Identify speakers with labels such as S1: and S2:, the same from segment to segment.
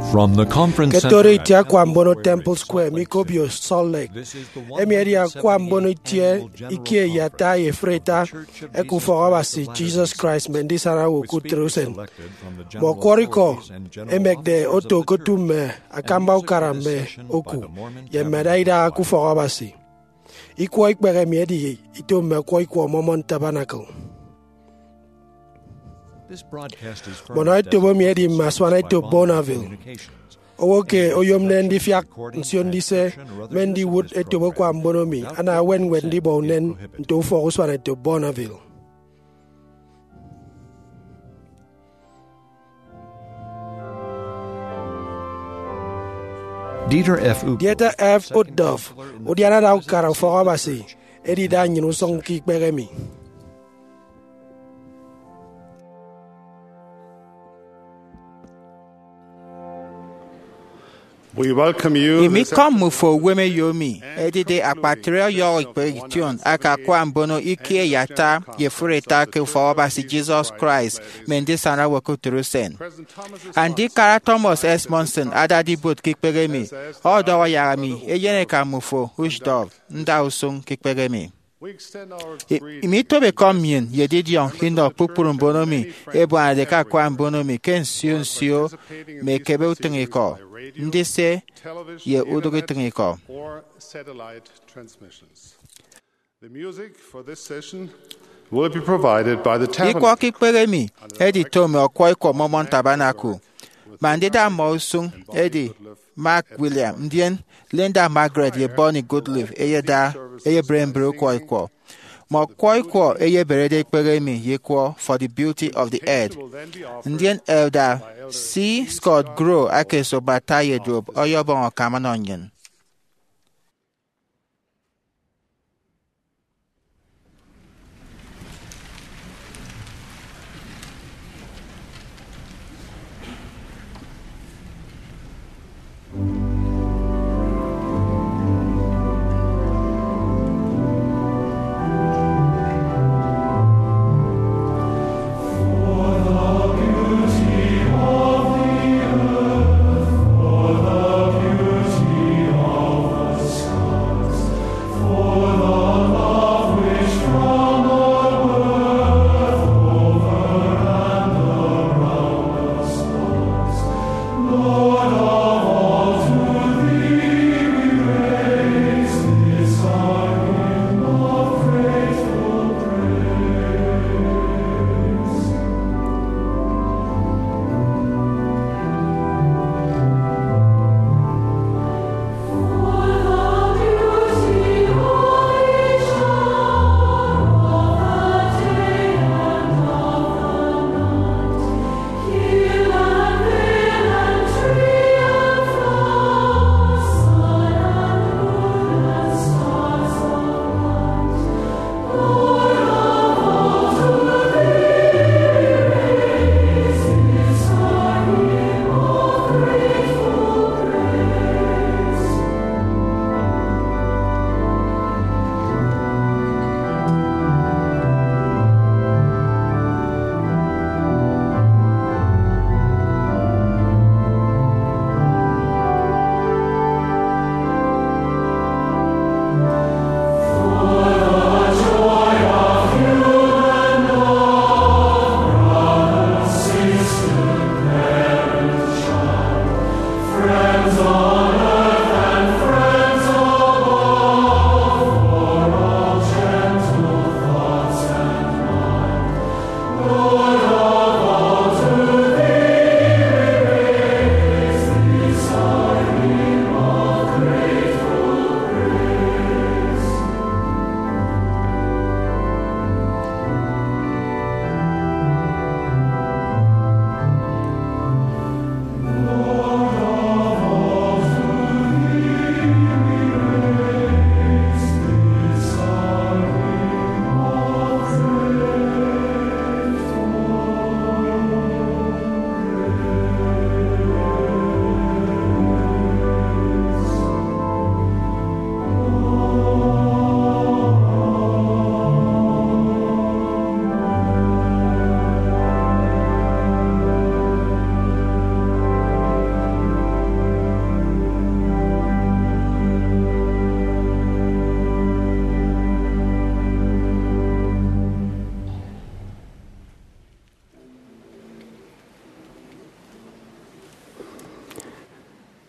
S1: From the conference
S2: Ketori tia
S1: center
S2: kwambono Temple Square, Mikobio, Salt Lake. Emeria kwambono tie ikie yata yefreta ekufawabasi Jesus Christ mendisara wukutrusen. Mokwariko emekde oto kotume akamba ukarame oku yemadaida akufawabasi. Ikwa ikbere miedi itume kwa ikwa Mormon Tabernacle. Monaito bomiedi maswanaito Bonneville. Owoke oyomne ndi fiak nsiondise mendi wood etobo kwa mbonomi ana wendi bonen nto fo swanaito Bonneville. Dieter F. Utdorf odiana da ukara fo abasi edi da nyinu song ki beremi.
S3: We welcome you.
S4: Imi come for women yomi. Edide apatrio yo ikperition aka kwa mbono ikie yata yefureta ke fawabasi Jesus Christ mende sana wakuturusen. Andi kara Thomas S. Monson adadi bot kikperemi. Odo wa yarami eyene kamufo Ushdov nda usung kikperemi. Imi tobe komien yedidion hindo pupurun bonomi ebo adeka kwa mbonomi ken sio me kebe utengiko. Ndise ye udori tengiko.
S3: The music for this session will be provided by the Tabernacle.
S4: Iko kikperemi edi tome okwa iko Mormon Tabernacle. Mandida Mosung edi Mark William ndien Linda Margaret ye Bonnie Goodlive eye brain broko iko. Mo kwa eye berede ikperemi yekwo for the beauty of the earth. Ndien Elder C. Scott Grow ake so bataye drob oyobon okamanonyen.
S5: Beauty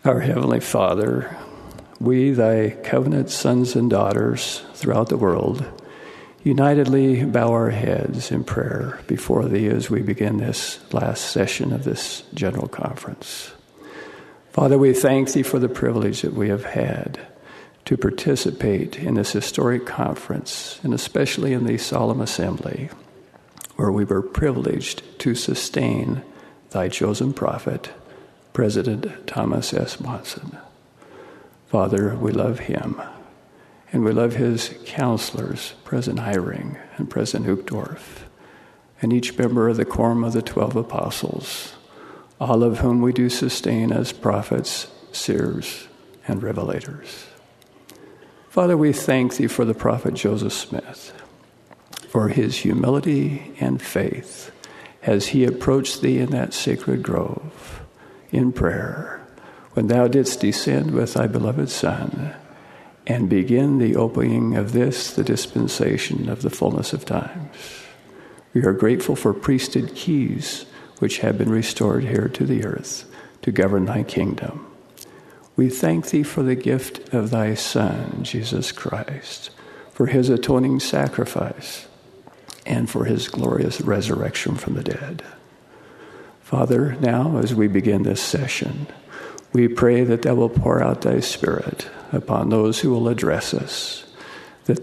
S1: Our Heavenly Father, we, thy covenant sons and daughters throughout the world, unitedly bow our heads in prayer before thee as we begin this last session of this General Conference. Father, we thank thee for the privilege that we have had to participate in this historic conference, and especially in the solemn assembly, where we were privileged to sustain thy chosen prophet, President Thomas S. Monson. Father, we love him, and we love his counselors, President Eyring and President Uchtdorf, and each member of the Quorum of the 12 Apostles, all of whom we do sustain as prophets, seers, and revelators. Father, we thank thee for the prophet Joseph Smith, for his humility and faith as he approached thee in that sacred grove in prayer, when thou didst descend with thy beloved Son and begin the opening of this, the dispensation of the fullness of times. We are grateful for priesthood keys which have been restored here to the earth to govern thy kingdom. We thank thee for the gift of thy Son, Jesus Christ, for his atoning sacrifice, and for his glorious resurrection from the dead. Father, now as we begin this session, we pray that thou wilt pour out thy Spirit upon those who will address us, that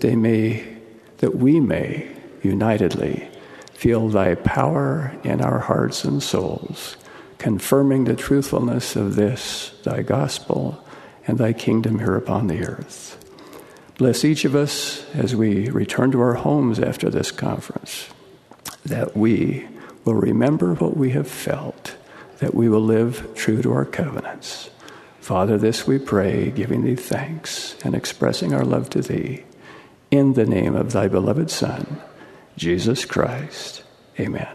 S1: we may unitedly feel thy power in our hearts and souls, confirming the truthfulness of this, thy gospel, and thy kingdom here upon the earth. Bless each of us as we return to our homes after this conference, that we will remember what we have felt, that we will live true to our covenants. Father, this we pray, giving thee thanks and expressing our love to thee, in the name of thy beloved Son, Jesus Christ. Amen.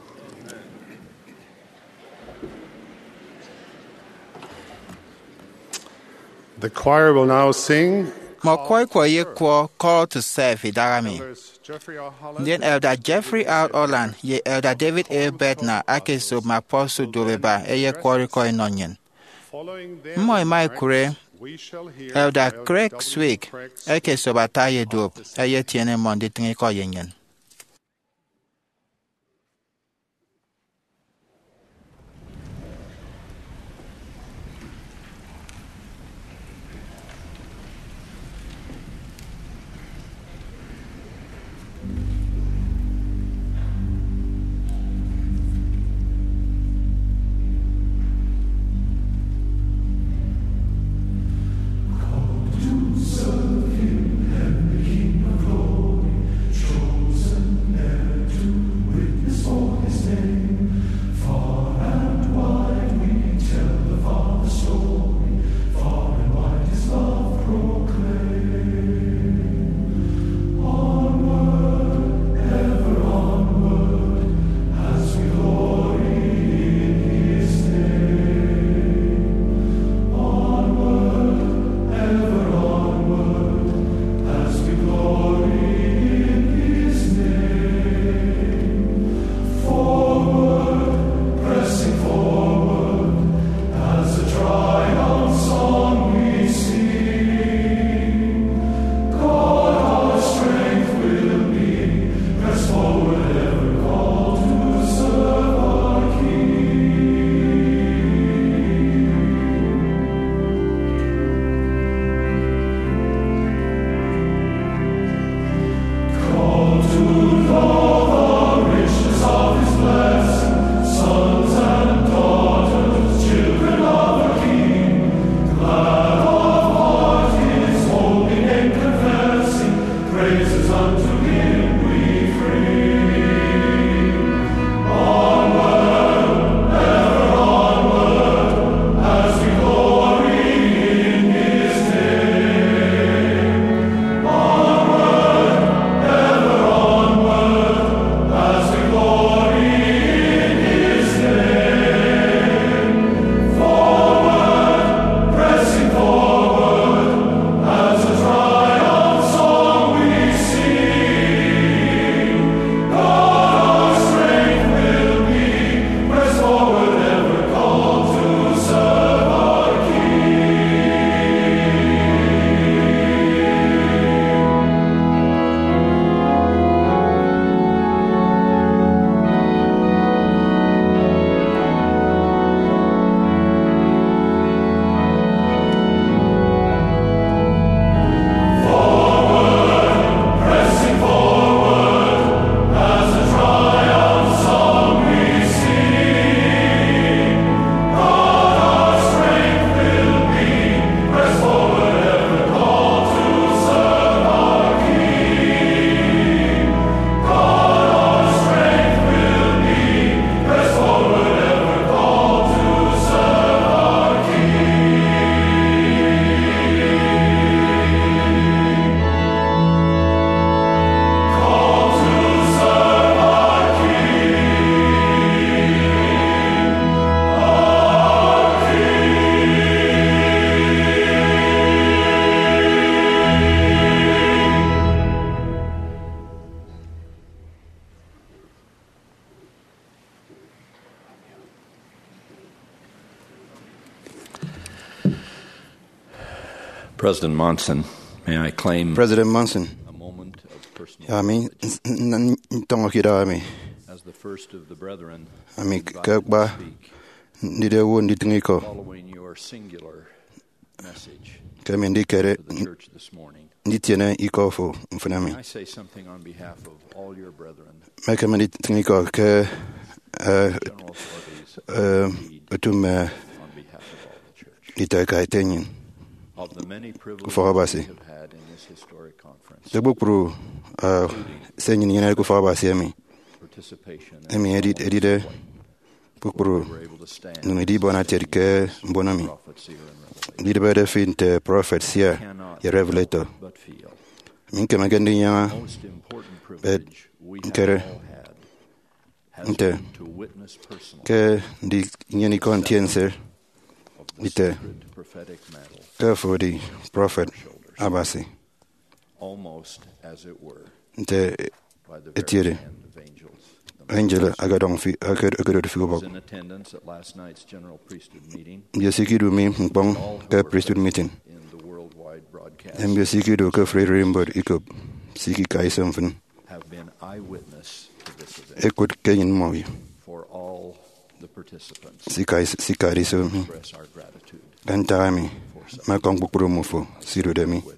S3: The choir will now sing.
S4: Call to serve Darami.
S3: Jeffrey R.
S4: Then Elder Jeffrey R. Holland, ye Elder David A. Bednar, Akeso Maposu Doveba, Eye Koriko Nonyen. Moi Mai Kure, Elder Craig Swig, Akeso Bataye Dope, Eye Tiene Mondi Tinko Yen.
S5: Serve him, and the King of glory chose President Monson, may I claim
S6: President Monson,
S5: a moment of personal
S6: ami
S5: privilege
S6: tongo kida ami
S5: as the first of the brethren
S6: ami
S5: invited
S6: kakba
S5: to speak
S6: ndide wo nditingi ko
S5: following your singular message
S6: kami ndikere
S5: to the church this morning.
S6: nditiene iko fo
S5: May
S6: mfunami
S5: I say something on behalf of all your brethren,
S6: mekama nditingi ko ke
S5: general authorities, indeed,
S6: utum
S5: on behalf of all the church,
S6: itaka tenyin
S5: of the many privileges
S6: Kufawa
S5: we
S6: basi.
S5: have had in this historic conference,
S6: debukuru senyin yene ku fa basi ami
S5: participation
S6: ami edide bukuru
S5: we were able to stand
S6: nuni bona terke mbonami
S5: prophets here in Revelation.
S6: lidebere finte prophets here
S5: Cannot
S6: ya revelator
S5: but feel
S6: minke magandi nya
S5: most important privilege we have
S6: kere.
S5: all had has
S6: Inte.
S5: been to witness personally
S6: ke ndi nyeni kontiense
S5: of the
S6: Inte.
S5: sacred prophetic mantle,
S6: ke for the prophet abasi
S5: almost as it were
S6: nte
S5: by the
S6: Etiere.
S5: very hand of angels.
S6: angel agadong fi agado fi
S5: I was
S6: bok
S5: in attendance at last night's general priesthood meeting.
S6: biosikidu mi mpong
S5: All who
S6: ke
S5: were
S6: priesthood meeting
S5: present in the worldwide broadcast
S6: em biosikidu ke free rimbod ikop siki kaisam fun
S5: have been eyewitness to this event.
S6: ekut kenyin mo
S5: For all the participants,
S6: sikari so
S5: express our gratitude
S6: gantami ma kong bukuru mo fo siru de mi
S5: with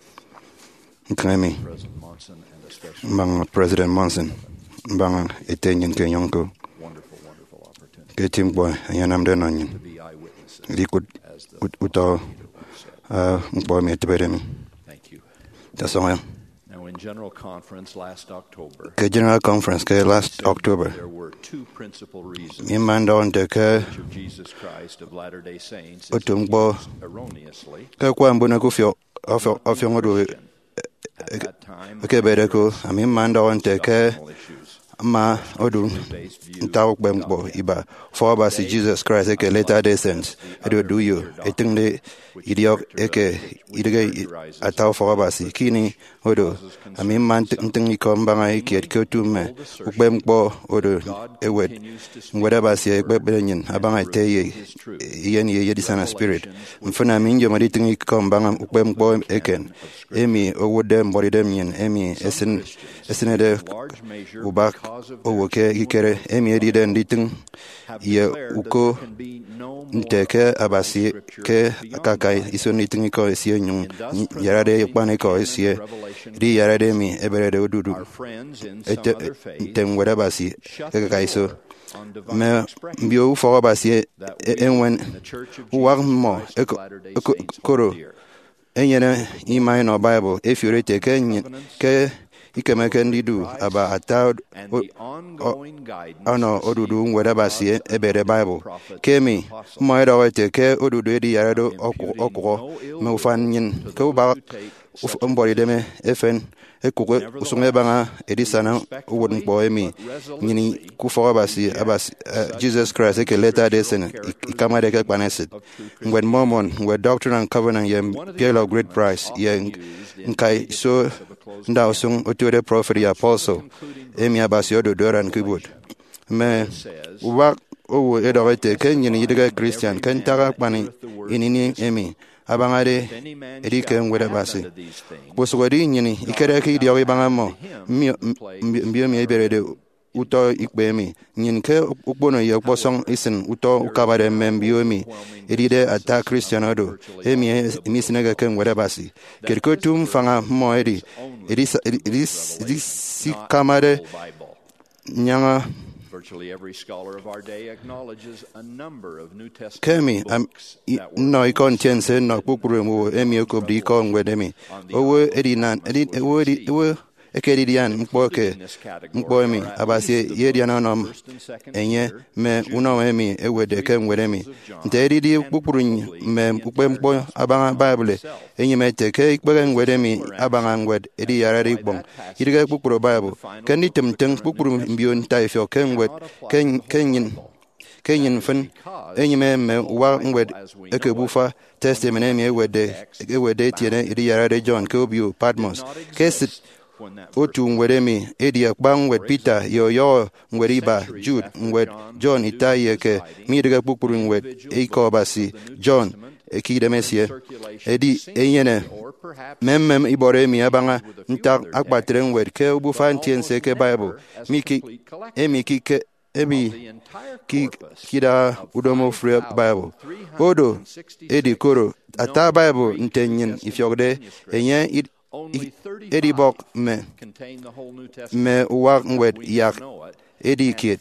S6: nkami
S5: President Monson and especially
S6: bang president Monson bang etenyin ke yonko
S5: wonderful, wonderful opportunity
S6: ke timbo yanam de nanyin
S5: to be eyewitnesses,
S6: likut
S5: as the
S6: uto
S5: leader once said.
S6: mpo me tebere mi
S5: Thank you.
S6: tasonga
S5: Now, in General Conference last October,
S6: ke general conference ke last October
S5: there were two principal reasons
S6: mi mando de ke
S5: Church of Jesus Christ of Latter-day Saints is
S6: Otumbo.
S5: used erroneously
S6: ke kwa mbona ku fio ofio ngodo
S5: at that time
S6: ke bere ko ami mando de ke
S5: doctrinal issues.
S6: ma odu ntaw gbembo iba for ba si Jesus Christ ke later day saints edo do you etingle idiok eke idige ataw for ba si kini odo ami man ntingi ko mbanga ikiet ke tume gbembo odo ewet ngwada ba si gbebrenyin abanga teye yen ye disana spirit mfuna minjo mari tingi ko mbanga gbembo eken emi owode mbori dem yin emi esenede
S5: Large measure
S6: ubak
S5: because of
S6: owo
S5: their
S6: ke ikere emi edide nditin
S5: have
S6: ye
S5: declared that
S6: uko
S5: there can be no more
S6: nteke abasi
S5: scripture
S6: ke
S5: beyond
S6: akakai
S5: the Bible.
S6: iso nitin ko esie nyun
S5: In thus
S6: yarade
S5: pronouncing
S6: yokpane ko
S5: canon
S6: esie
S5: Revelation
S6: di yarade mi eberede odudu
S5: our friends in some other faiths
S6: tem wada basi
S5: shut
S6: ke
S5: the
S6: kai so
S5: door on divine
S6: me
S5: expression
S6: mbio fo basi
S5: that we
S6: enwen
S5: in the Church of
S6: wa
S5: Jesus
S6: mo
S5: Christ of Latter-day Saints
S6: koro
S5: hold dear.
S6: enyere imai no bible efiorete ke ikemeke ndidu aba ata
S5: And the ongoing guidance
S6: ano
S5: received
S6: odudu
S5: from
S6: ngwere
S5: God's
S6: basi ebere
S5: anointed
S6: bible
S5: prophets
S6: kemi
S5: and apostles,
S6: mo edo ke odudu edi yarado
S5: imputing
S6: okko
S5: no ill
S6: me
S5: will
S6: ufan yin
S5: to
S6: ke
S5: those
S6: uba
S5: who take such a
S6: mbori deme
S5: position.
S6: efen ekuko usunge banga edisana uwon bo emi nyini kufa basi abasi Jesus Christ ke later days and ikamade ke panesit when mormon when Doctrine and Covenant ye pearl of great price ye nkai so nda usung otude prophet ya apostle emi abasi odo doran kibut me uba owo edorete ke nyini yidiga Christian ken taga pani inini emi abangade edike ngwede basi bosogodi nyini ikere ke idio ibanga mo mbio mi eberede uto ikpe mi nyin ke ukbono ye bosong isin uto ukabare membio mi edide ata Christian odo emi sinega ke ngwede basi kerko tum fanga mo edi si kamare nyanga
S5: Virtually every scholar of our day acknowledges a number of New Testament
S6: kemi
S5: books that were
S6: no ikontiense no kukuru mo emi okobdi ko ngwede mi owo edi nan edi owo ekedidian mpoke mpomi abasi yediana nom enye me uno emi ewede ke ngwede mi nte edidi kukuru me ukpe mpo abanga bible enye mete ke ikpe ngwede mi abanga ngwed edi yara ri bong idige kukuru bible kendi temtem kukuru mbio ntai fio ke ngwed kenyin fen enyi me wa ngwed ekebufa testament emi ewede tiene edi yara de John ke obiu Patmos kesit otu ngwere mi edi akpa ngwed Peter yo ngwed iba Jude ngwed John itaye ke mi diga kpukpuru ngwed iko basi John ekidemesie edi enyene memmem ibore mi abanga nta akpatren wed ke ubufan tiense ke Bible miki ki kida udomo free Bible odo edi koro ata Bible ntenyin ifyogde enye edi bok me uwak wed yak edi kit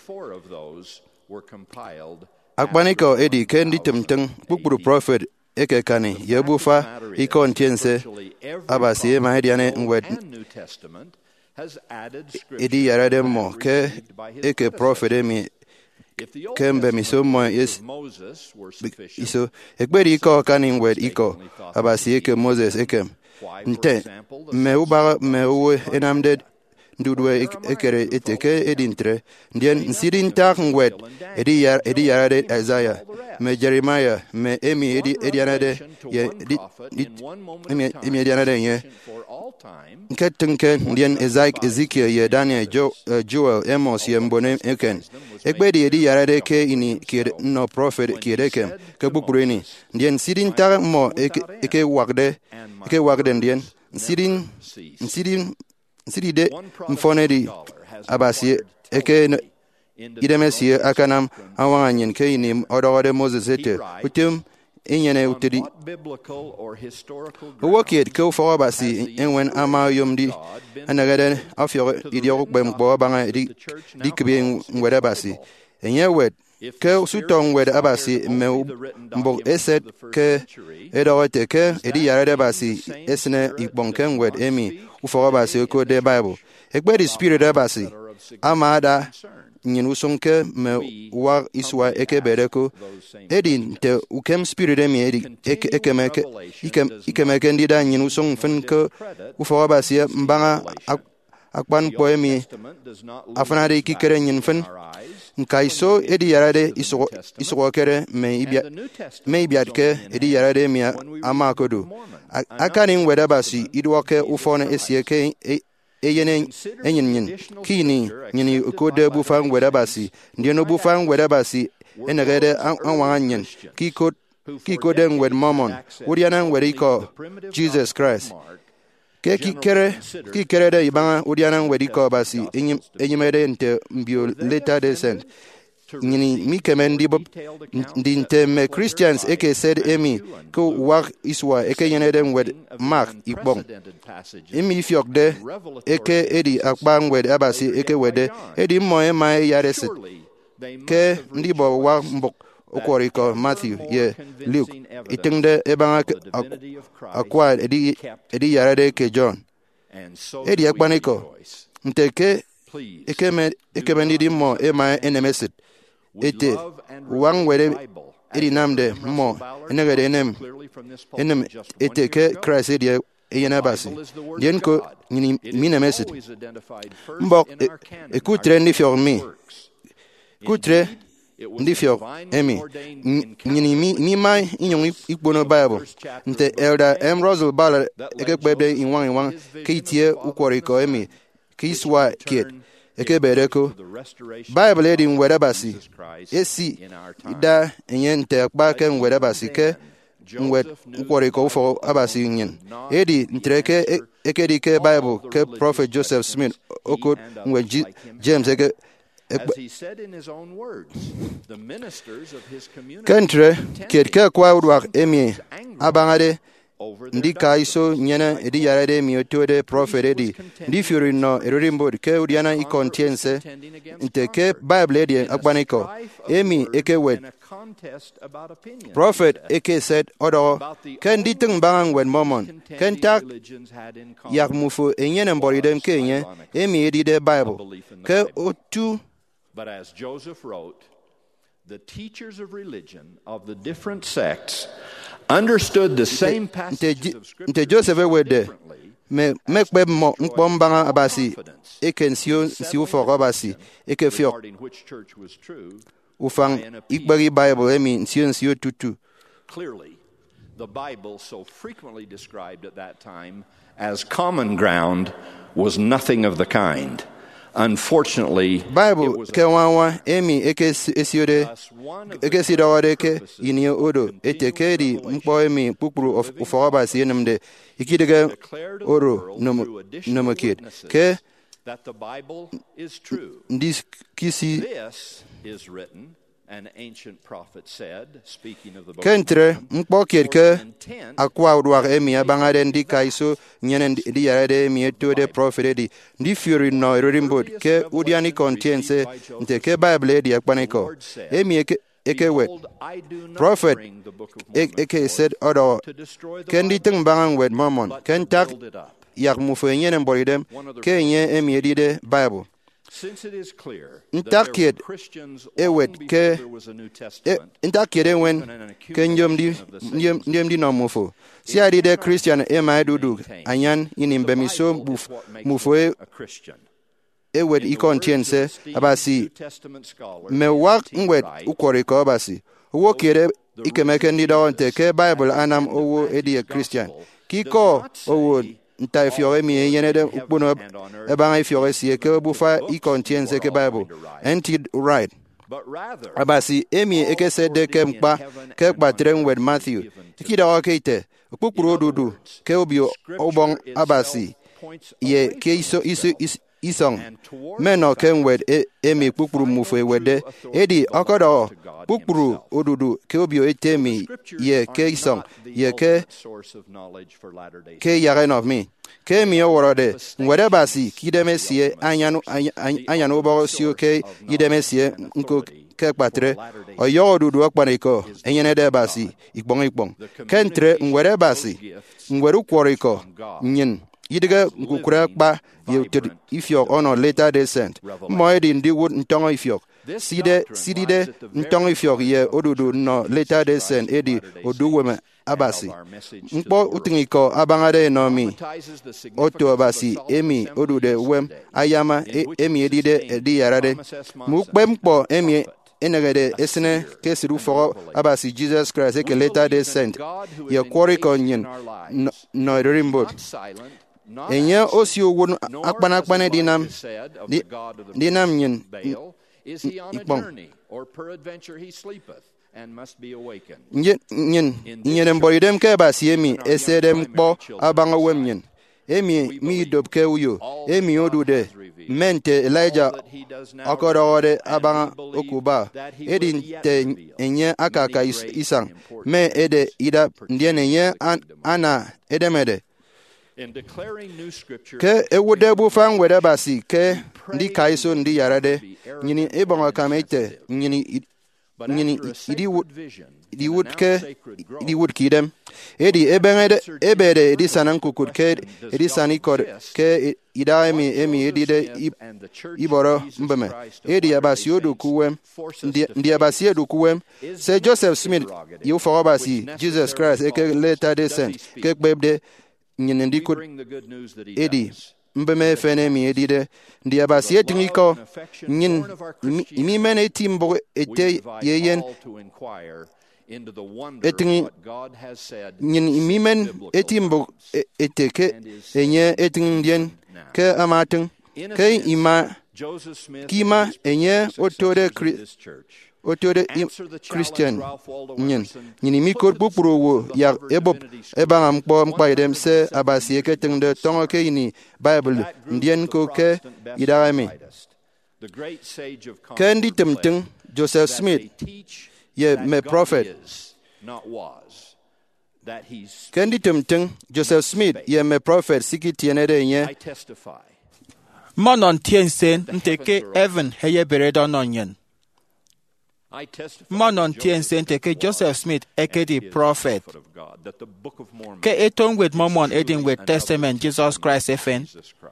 S6: akpaniko edi kendi temteng bukburu prophet eke kani yebufa ikon tiense abasi ma ediane wed edi yarade mo ke eke prophet emi kembe misomo iso ekberi iko kani wed iko abasi eke Moses eke nte me uwe enamde ndudwe ekere eteke edintre ndien nsidin tak ngwet edi yarade Isaiah me Jeremiah me emi edianade ye emi edianade ye nketenke ndien Ezekiel ye Daniel Joel Amos ye mbone eken ekbedi edi yarade ke ini kire no prophet kireke ke bukureni ndien sidin tak mo eke wagde ndien nsidide mfonedi abasi eke idemesie akanam awanyen ke ini odode Moses ete utem inyene utedi wokiet ke ufo abasi enwen ama yomdi anagade afyo idiok bembo banga di kbe ngwede abasi enye wed ke sutong wed abasi me mbok eset ke edote ke edi yarade abasi esne ikbonken wed emi ufo abasi ko de Bible ekbedi spirit abasi amada nyin usonke me wa iswa ekebereko edin te ukem spirit emi edi ikemeke ndida nyin usong fenke ufo abasi mbanga akpan poemi afanade ikikere nyin fen nkaiso edi yarade isoko kere me ibiat ke edi yarade mi amakodo akani wedabasi idwoke ufone esieke eyene enyin kini nyini kode bufan wedabasi ndieno bufan wedabasi enegede anwanyen kikode wed momon uriana wediko Jesus Christ ke kikere de ibanga uriana wediko basi enyimede nte mbio later descent nyini mikemendi bob ndinte me Christians eke said emi ko wak iswa eke yeneden wed mark ibong emi ifyokde eke edi akbang wed abasi eke wede edi mo ema yaresit ke ndibo wa mbok okoriko Matthew ye Luke itengde ebanga akwa edi yarade ke John edi akbaniko nteke ekeme ndi mo ema enemesit ete wang wede edi namde mo enegede enem ete ke Christ edi eyena basi dien ko nyini minemesit mbok ekutre ndi fior mi kutre ndi fior emi nyini mi mai inyong ikbono Bible nte elder M Russell Ballard ekekbebe inwang ke itie ukoriko emi ke iswa kid ekebereko Bible edi nwedabasi esi ida enyente akpake nwedabasi ke nwed ukworiko ufo abasi nyen edi ntreke ekedike Bible ke Prophet Joseph Smith okot nwed James eke
S5: as he said in his own words, the ministers of his community
S6: kentre ketke kwa udwak emi abangade ndika iso nyena edi yarade mi otode prophet edi ndi fiori no erimbo ke udiana ikontiense nteke Bible edi akbaniko emi eke wed prophet eke said odo ken ditung bangang wen momon ken tak yak mufu enyene mboridem kenye emi edi de Bible ke otu.
S5: But as Joseph wrote, the teachers of religion of the different sects understood the same passages of Scripture differently.
S6: Mekbe mo mkpombanga abasi eken siu foro abasi eke fio
S5: Which church was true?
S6: Ufang ikbagi Bible emi siu tutu.
S5: Clearly, the Bible, so frequently described at that time as common ground, was nothing of the kind. Unfortunately,
S6: Bible ke wawa emi ekesiode ekesidawade ke yini odo etekedi mpo emi pukuru uforoba si enemde ikidege oro nomokid ke
S5: that the Bible is true.
S6: ndis kisi
S5: This is written, an ancient prophet said, speaking of the book
S6: kentre mpo kid ke
S5: intent,
S6: akwa udwar emi abangade ndi kaiso nyene ndi yarade emi etode prophet di ndi fury no rimbod ke udiani contiense nte ke Bible di akpaniko emi eke wet
S5: I do not
S6: prophet
S5: bring the book of Mormon
S6: eke said odo
S5: to destroy the
S6: kendi
S5: Bible,
S6: teng bangang wet mormon
S5: but
S6: ken
S5: to
S6: tak
S5: build it up.
S6: yak mufu nyene mbolidem ke nye emi edide Bible
S5: Since it is clear
S6: In
S5: that there were
S6: Turkey,
S5: Christians
S6: ewet
S5: long before
S6: ke
S5: there was a New Testament,
S6: intakede wen ke njom di no mufu si adide Christian ema dudu anyan inimbe miso mufu
S5: a Christian.
S6: ewet ikontiense abasi
S5: New Testament scholars
S6: me wak ngwet ukwori ko abasi wo kere ikemeke ndi dawante ke Bible anam owo edi Christian kiko owo nta fiore mi yenede ukbono ebanga fiore si ke bufa ikontiense ke Bible anti right
S5: but rather
S6: abasi emi ekesede ke mkpa ke kpatren wed Matthew ikida okete okpukpuru odudu ke obio obong abasi ye ke isong meno ken wed emi kpukpuru mufu ewede edi okodo kpukpuru odudu ke obio etemi ye ke isong ye ke
S5: source of knowledge for Latter-day
S6: ke yaren of me ke mi oworode nwere basi kidemesie anyanu obo sio ke yidemesie nko ke kpatre oyo odudu okpaniko enyenede basi ikpong kentre nwere basi nwere kworiko nyin yidige nkukure kpa yeter ifyo ono later descent mo edi ndi wood ntongo ifyo sidide ntongo ifyo ye odudu no later descent edi oduweme abasi mkpo utingiko abangade nomi oto abasi emi odude wem ayama emi edide edi yarade mukpe mkpo emi enegede esene kesiru foro abasi Jesus Christ eke later descent ye kworiko nyin no rimbo enye osi owo akpanakpane dinam nyin ikpong nyen mbolidem ke basi emi esedem kpo abanga wem nyin emi mi dobke uyo emi odude mente Elijah okodode abanga okuba edi te enye akaka isang me ede ida ndien enye ana edemede ke ewude bufan wede basi ke ndi kaiso ndi yarade nyini ibonga kamete nyini idi wud kidem edi ebede edi sanan kukut ke edi sanikod ke ida emi edide iboro mbeme edi abasi odu kuwem ndi abasi edu kuwem se Joseph Smith yu forobasi Jesus Christ eke later descent ke gbebde nyine ndikut edi mbeme fene mi edide ndi abasi etingiko nyin imi mene timbo ete yeyen etingi nyin imi men etimbo eteke enye etingdien ke amating ke ima kima enye otode Christian nyin mikot bupuro wo ya ebop ebanga mkpo mkpaidem se abasi eketengde tongo ke ini Bible ndien ko ke idame kendi temteng Joseph Smith ye me prophet kendi temteng Joseph Smith ye me prophet sikitienede nye
S4: monon tiensen nteke Evan heye beredo nonyen monon tiensen teke Joseph Smith eke di prophet ke eton with Mormon edin with Testament Jesus Christ efen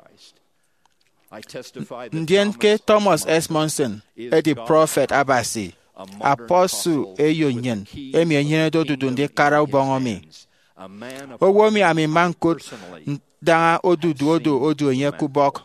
S4: ndien ke Thomas S. Monson edi prophet abasi apostle eyonyen emi enyen do dudu ndi kara ubongomi owomi ami mankut danga odudu odu enye kubok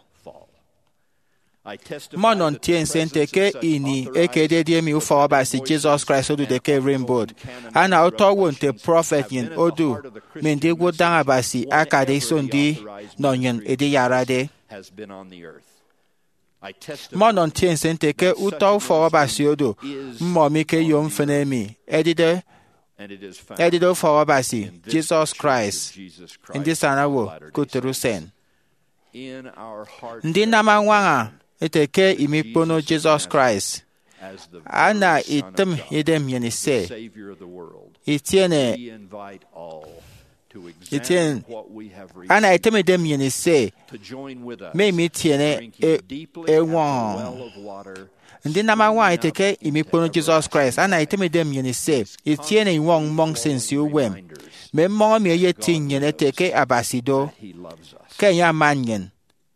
S4: monon tiensen teke ini ekede diemi ufa abasi Jesus Christ odu deke rainbow ana otowo nte prophet yin odu mende wodanga abasi akade sondi nonyen edi yarade Monon tien sente ke uto for basiodo mo mi ke yom fenemi edido for basi Jesus Christ in this anawo kuturusen ndi nama wanga eteke imipono Jesus Christ ana item idem yenise itiene ana item idem yenise me mitiene ewon ndi nama wa iteke imipono Jesus Christ ana item idem yenise itiene won mong sensi uwem me mo me yetin yene teke abasido kenya manyen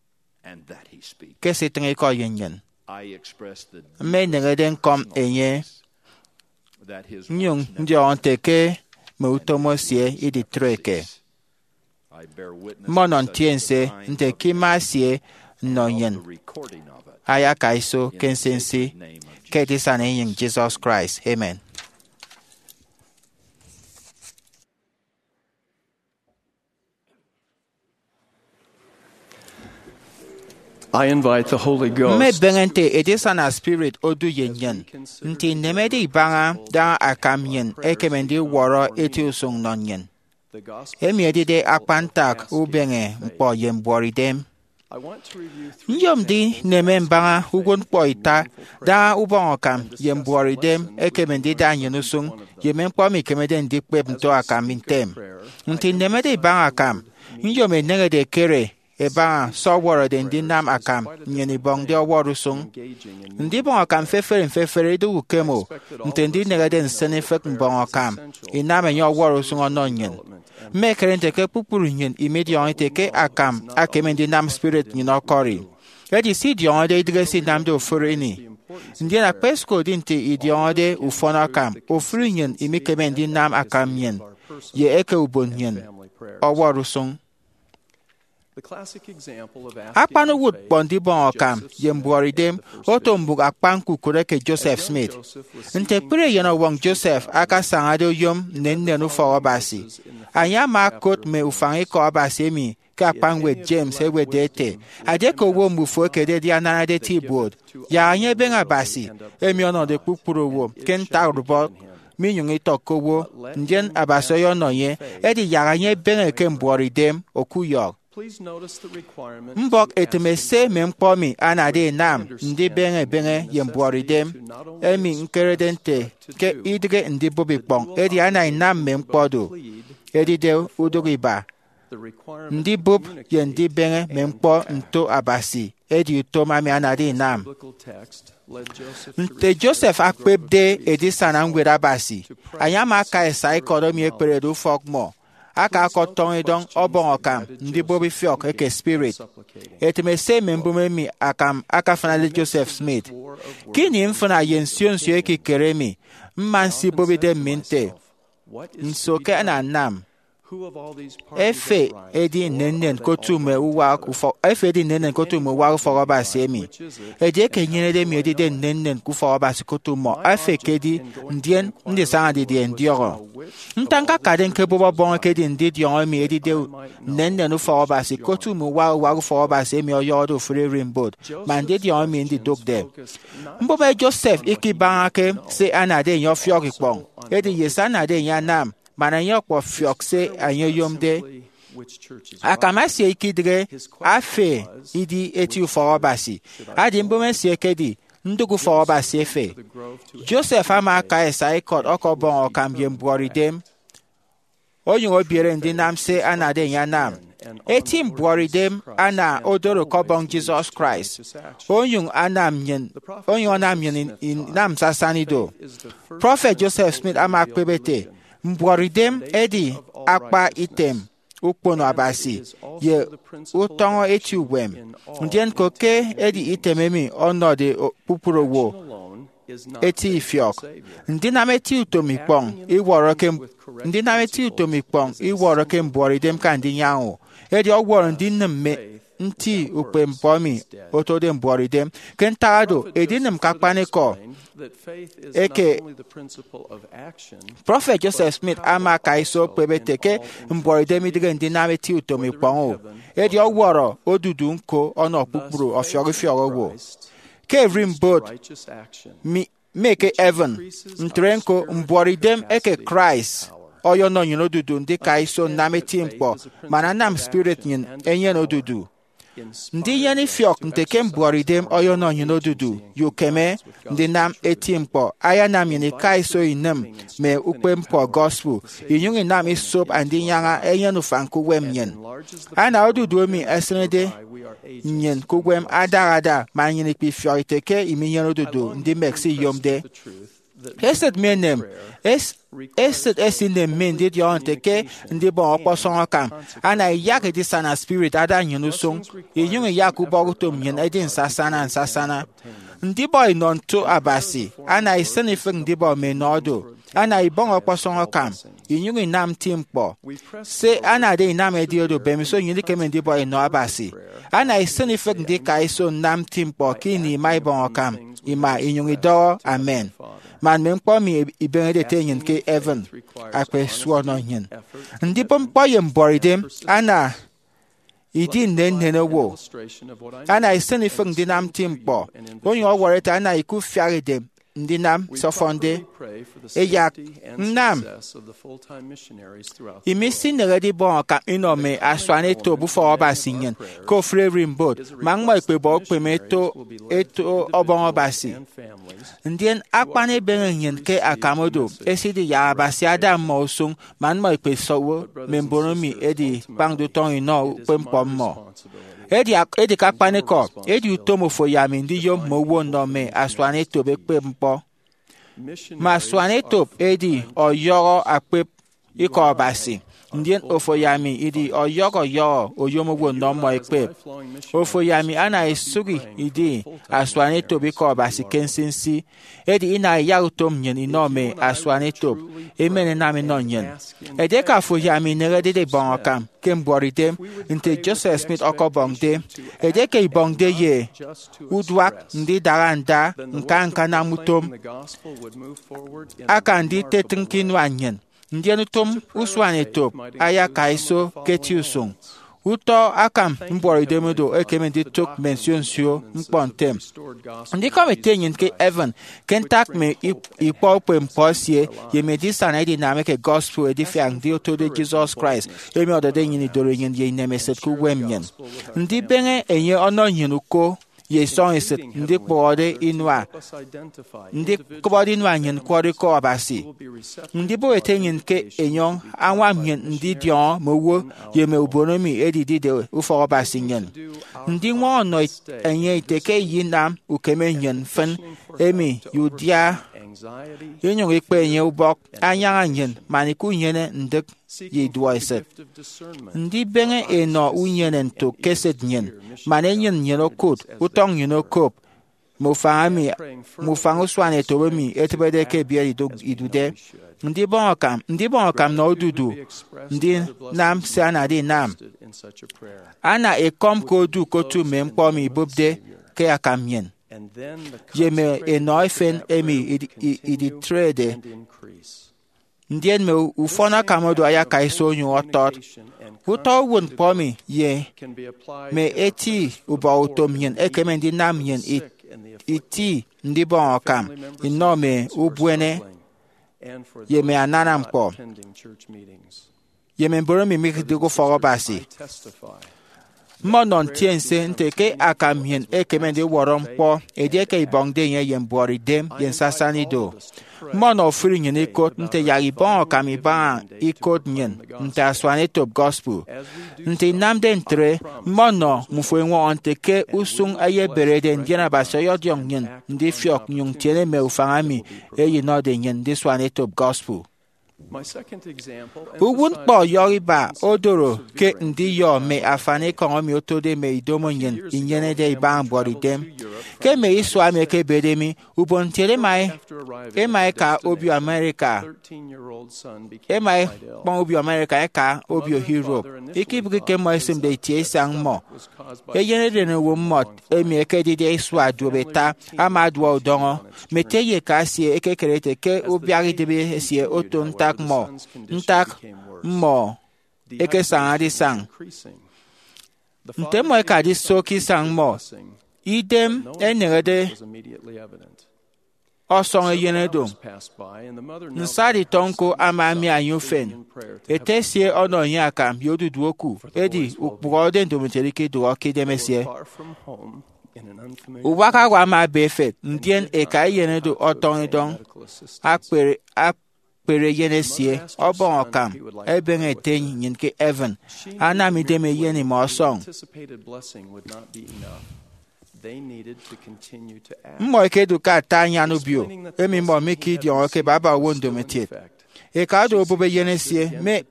S4: ke setenge ko yen me negen kom enye nyung ndio teke me utomosie idi treke monon tiense nteki masie noyen aya kaiso kensensi ke disane in Jesus Christ. Amen.
S1: I invite the Holy Ghost.
S4: Me bengente edisana spirit odu yenyen. Nti nemedi banga da akamyen ekemendi woro eti usung nonyen. Emi edide akpantak ubenge mpo yemboridem. Nyom di neme mbanga ugon poita da ubong okam yemboridem ekemendi da yenusung yemen po mi kemeden dikpe mto akam intem. Nti nemedi banga akam nyom enegede kere eba so woro den din nam akam nyeni bong de woru sung ndi bong akam fefere du ukemo ntendi negaden sene fek bong akam iname nyo woru sung ononyen me kerente ke pupuru nyen immediate teke akam akemendi nam spirit nyino kori edi si dion de idresi nam do foreni ndi na pesko dinte idion ufona akam ofru nyen imikemendi nam akam nyen ye eke ubonyen oworu sung akpanu wood bondi bon okam yemboridem otombuk akpanku kureke Joseph Smith nte pire yeno wong Joseph aka sangado yom nenu for obasi anya ma kot me ufangi ko obasi mi ka pangwe James ewe dete adeko wo mufo kede dia nana de tibod ya anya benga basi emi ono de pupuro wo kenta rubo minyungi tokowo njen abaso yo noye edi ya anya benga kemboridem okuyo mbok etemese mempomi anade nam ndi benge yemboridem emi nkeredente ke idre ndi bobikpong edi anai nam mempodo edi de udogiba ndi bob yendi benge mempo nto abasi edi utomami anade nam nte Joseph akpebde edi sanangwe abasi anyama ka esa ikonomi ekperedu fogmo aka akoton edon obon okam ndi bobi fiok eke spirit etime se membumemi akam aka fanale Joseph Smith kini mfuna yensionso eke keremi mmansi bobi de minte nsoke na nam efe edi nenen kotume uwa ufo efe edi nenen kotume uwa ufo roba semi edi eke nyene de mi edi de nenen kufo roba si kotumo efe kedi ndien ndi sanga di di ndioro ntanka kaden ke bobo bon ke di ndi dioro mi edi de nenen ufo roba si kotume uwa ufo roba semi oyodo free rainbow mande dioro mi ndi dokde mbobe Joseph ikibanga se anade nyo fiok pong edi yesana de yanam mana yokpo fiokse anyeyomde akamasi ikidre afe idi eti uforobasi adi mbomesi ekedi ndugu forobasi efe Joseph ama ka esa ikot okobon okam yemboridem oyun obiere ndi namse anade yanam eti mboridem ana odoro kobon Jesus Christ oyun anam nyen nam sasanido Prophet Joseph Smith ama kwebete mboridem edi akpa item ukpono abasi ye utongo eti uwem ndien koke edi itememi onode pupuro wo eti ifiok ndinameti utomikpong iworo ke mboridem kandi nyawo edi ogworo ndinemme nti ukpe mpomi otode mboridem kentado edinim kakpaniko eke Prophet Joseph Smith ama kaiso pebeteke mboridem idige ndi na meti utomi kwango edi ogworo odudu nko ono pupuru ofioro wo kevrim bot make Evan ntrenko mboridem eke Christ oyo no nyino dudu ndi kaiso na meti mpo mana nam spirit nyin enye no dudu ndi yani fiok nteke mboridem oyo no nyino dudu yukeme ndi nam eti mpo aya nam yini kaiso inem me ukpe mpo gospel inyungi nam isop andi nyanga enye no fanku wem nyen ana odudu mi esnede nyen kugwem adagada ma nyini pi fiok teke imi nyano dudu ndi meksi yomde Esed menem esed esinem men dit yon teke ndi bon oposon kam ana yak di sana spirit ada nyunu song inyung yak ubogutum nyen edin sasana ndi boy non to abasi ana iseni fing ndi boy menodo ana ibon oposon kam inyung nam timpo se ana de nam ediodo bemiso nyini kemen ndi boy no abasi ana iseni fing ndi kaiso nam timpo kini mai bon kam ima inyung do amen man men po mi ibenge de nyen ke Evan akwe suo no nyen ndi pompo yem boridem ana idi nene wo ana iseni fing dinam timpo onyo woreta ana iku fiare dem ndinam sofonde eyak nam imisi neredi bon ka inome aswane to bu fo oba sinyen ko frevrim bot mangmo ipe bo pe meto eto obon obasi ndien akpane benyen ke akamodo esidi ya abasi adam mosung manmo ipe sowo membonomi edi pangdo ton ino pempommo edi kakpane ko edi utomo fo yami ndi yo mowo no me aswane to be pempo ma swane to edi oyoro akpe iko basi ndien ofo yami edi oyoro yo oyomo wo no mo ekpe ofo yami ana isugi idi aswane to be ko basi kensinsi edi ina ya utom nyen inome aswane to emene na me no nyen ede ka fo yami nerede de bon akam kemboridem inte Joseph Smith okobongde edeke ibongde ye udwak ndi daranda nka na mutom aka ndi tetinkin wanyen ndienu tom uswane top aya kaiso ketiusung uto akam mboridem do ekeme ndi tok mention sio mpontem ndi komitenyin ke Evan kentak me ipo pemposie ye medisa na dynamic gospel edifiang di to de Jesus Christ emi odede nyini doro nyin ye nemeset ku wemyen ndi benge enye ono nyinuko ye son iset ndi pode inwa ndi kobodi inwa nyin kwori ko abasi ndi bo etenyin ke enyon anwa myen ndi dion mowo ye me ubonomi edidi de ufo abasi nyen ndi nwa ono enye iteke yinam ukeme nyen fen emi yudia yenyon ekpe enye ubok anya nyen maniku nyene ndek ye duaise ndi benge eno unyene nto keset nyen manenyen nyeno kod utong nyeno kop mufang uswane tobomi etbede ke bia idude ndi bon kam no dudu ndi nam sana di nam ana ekom kodu kotu mempo mi bobde ke akamyen yeme enoifen emi idi trade ndien me ufona kamodo aya kaiso nyu otot uto won pomi ye me eti uba utomien ekemendi namien iti ndi bon kam inome ubwene ye me anana mpo ye me mboro mi mikdigo forobasi monon tiense nteke akamien ekemendi worom po edeke ibongde ye mboridem yen sasani do mono free nyen ikot nte yagi bon kami ban ikot nyen nte aswane top gospel nte namde ntre mono mufwenwo onteke usung aye berede ndiana basoyo diong nyen ndi fiok nyung tiene me ufangami eyi no de nyen di swane top gospel Uwun po yori ba odoro ke ndi yo me afane kon mi otode me idomo nyen inyene de ba mbori dem ke me iswa me ke bedemi ubon tele mai e mai ka obi America e mai bon obi America e ka obi Europe ikibri ke mo esim de tie sang mo e yene de no wo mot e me ke de iswa do beta amadu odongo meteye ka sie e ke kerete ke obi ari de be sie oton tak mo ntak mo eke sang adi sang ntemo eka di soki sang mo idem enegede osong yenedo nsadi tonko amami anyufen etesie ono nyaka yodudu oku edi ukpuro de ndometelike do okidemesie uwaka wa ma befet ndien eka yenedo otonidon akpere pere yenesie obon okam eben etenyi nyinke Evan ana mi deme yeni mo song mo ekedu ka tanya no bio emi mo miki di on ke baba wondo metie e ka do bobe yenesie me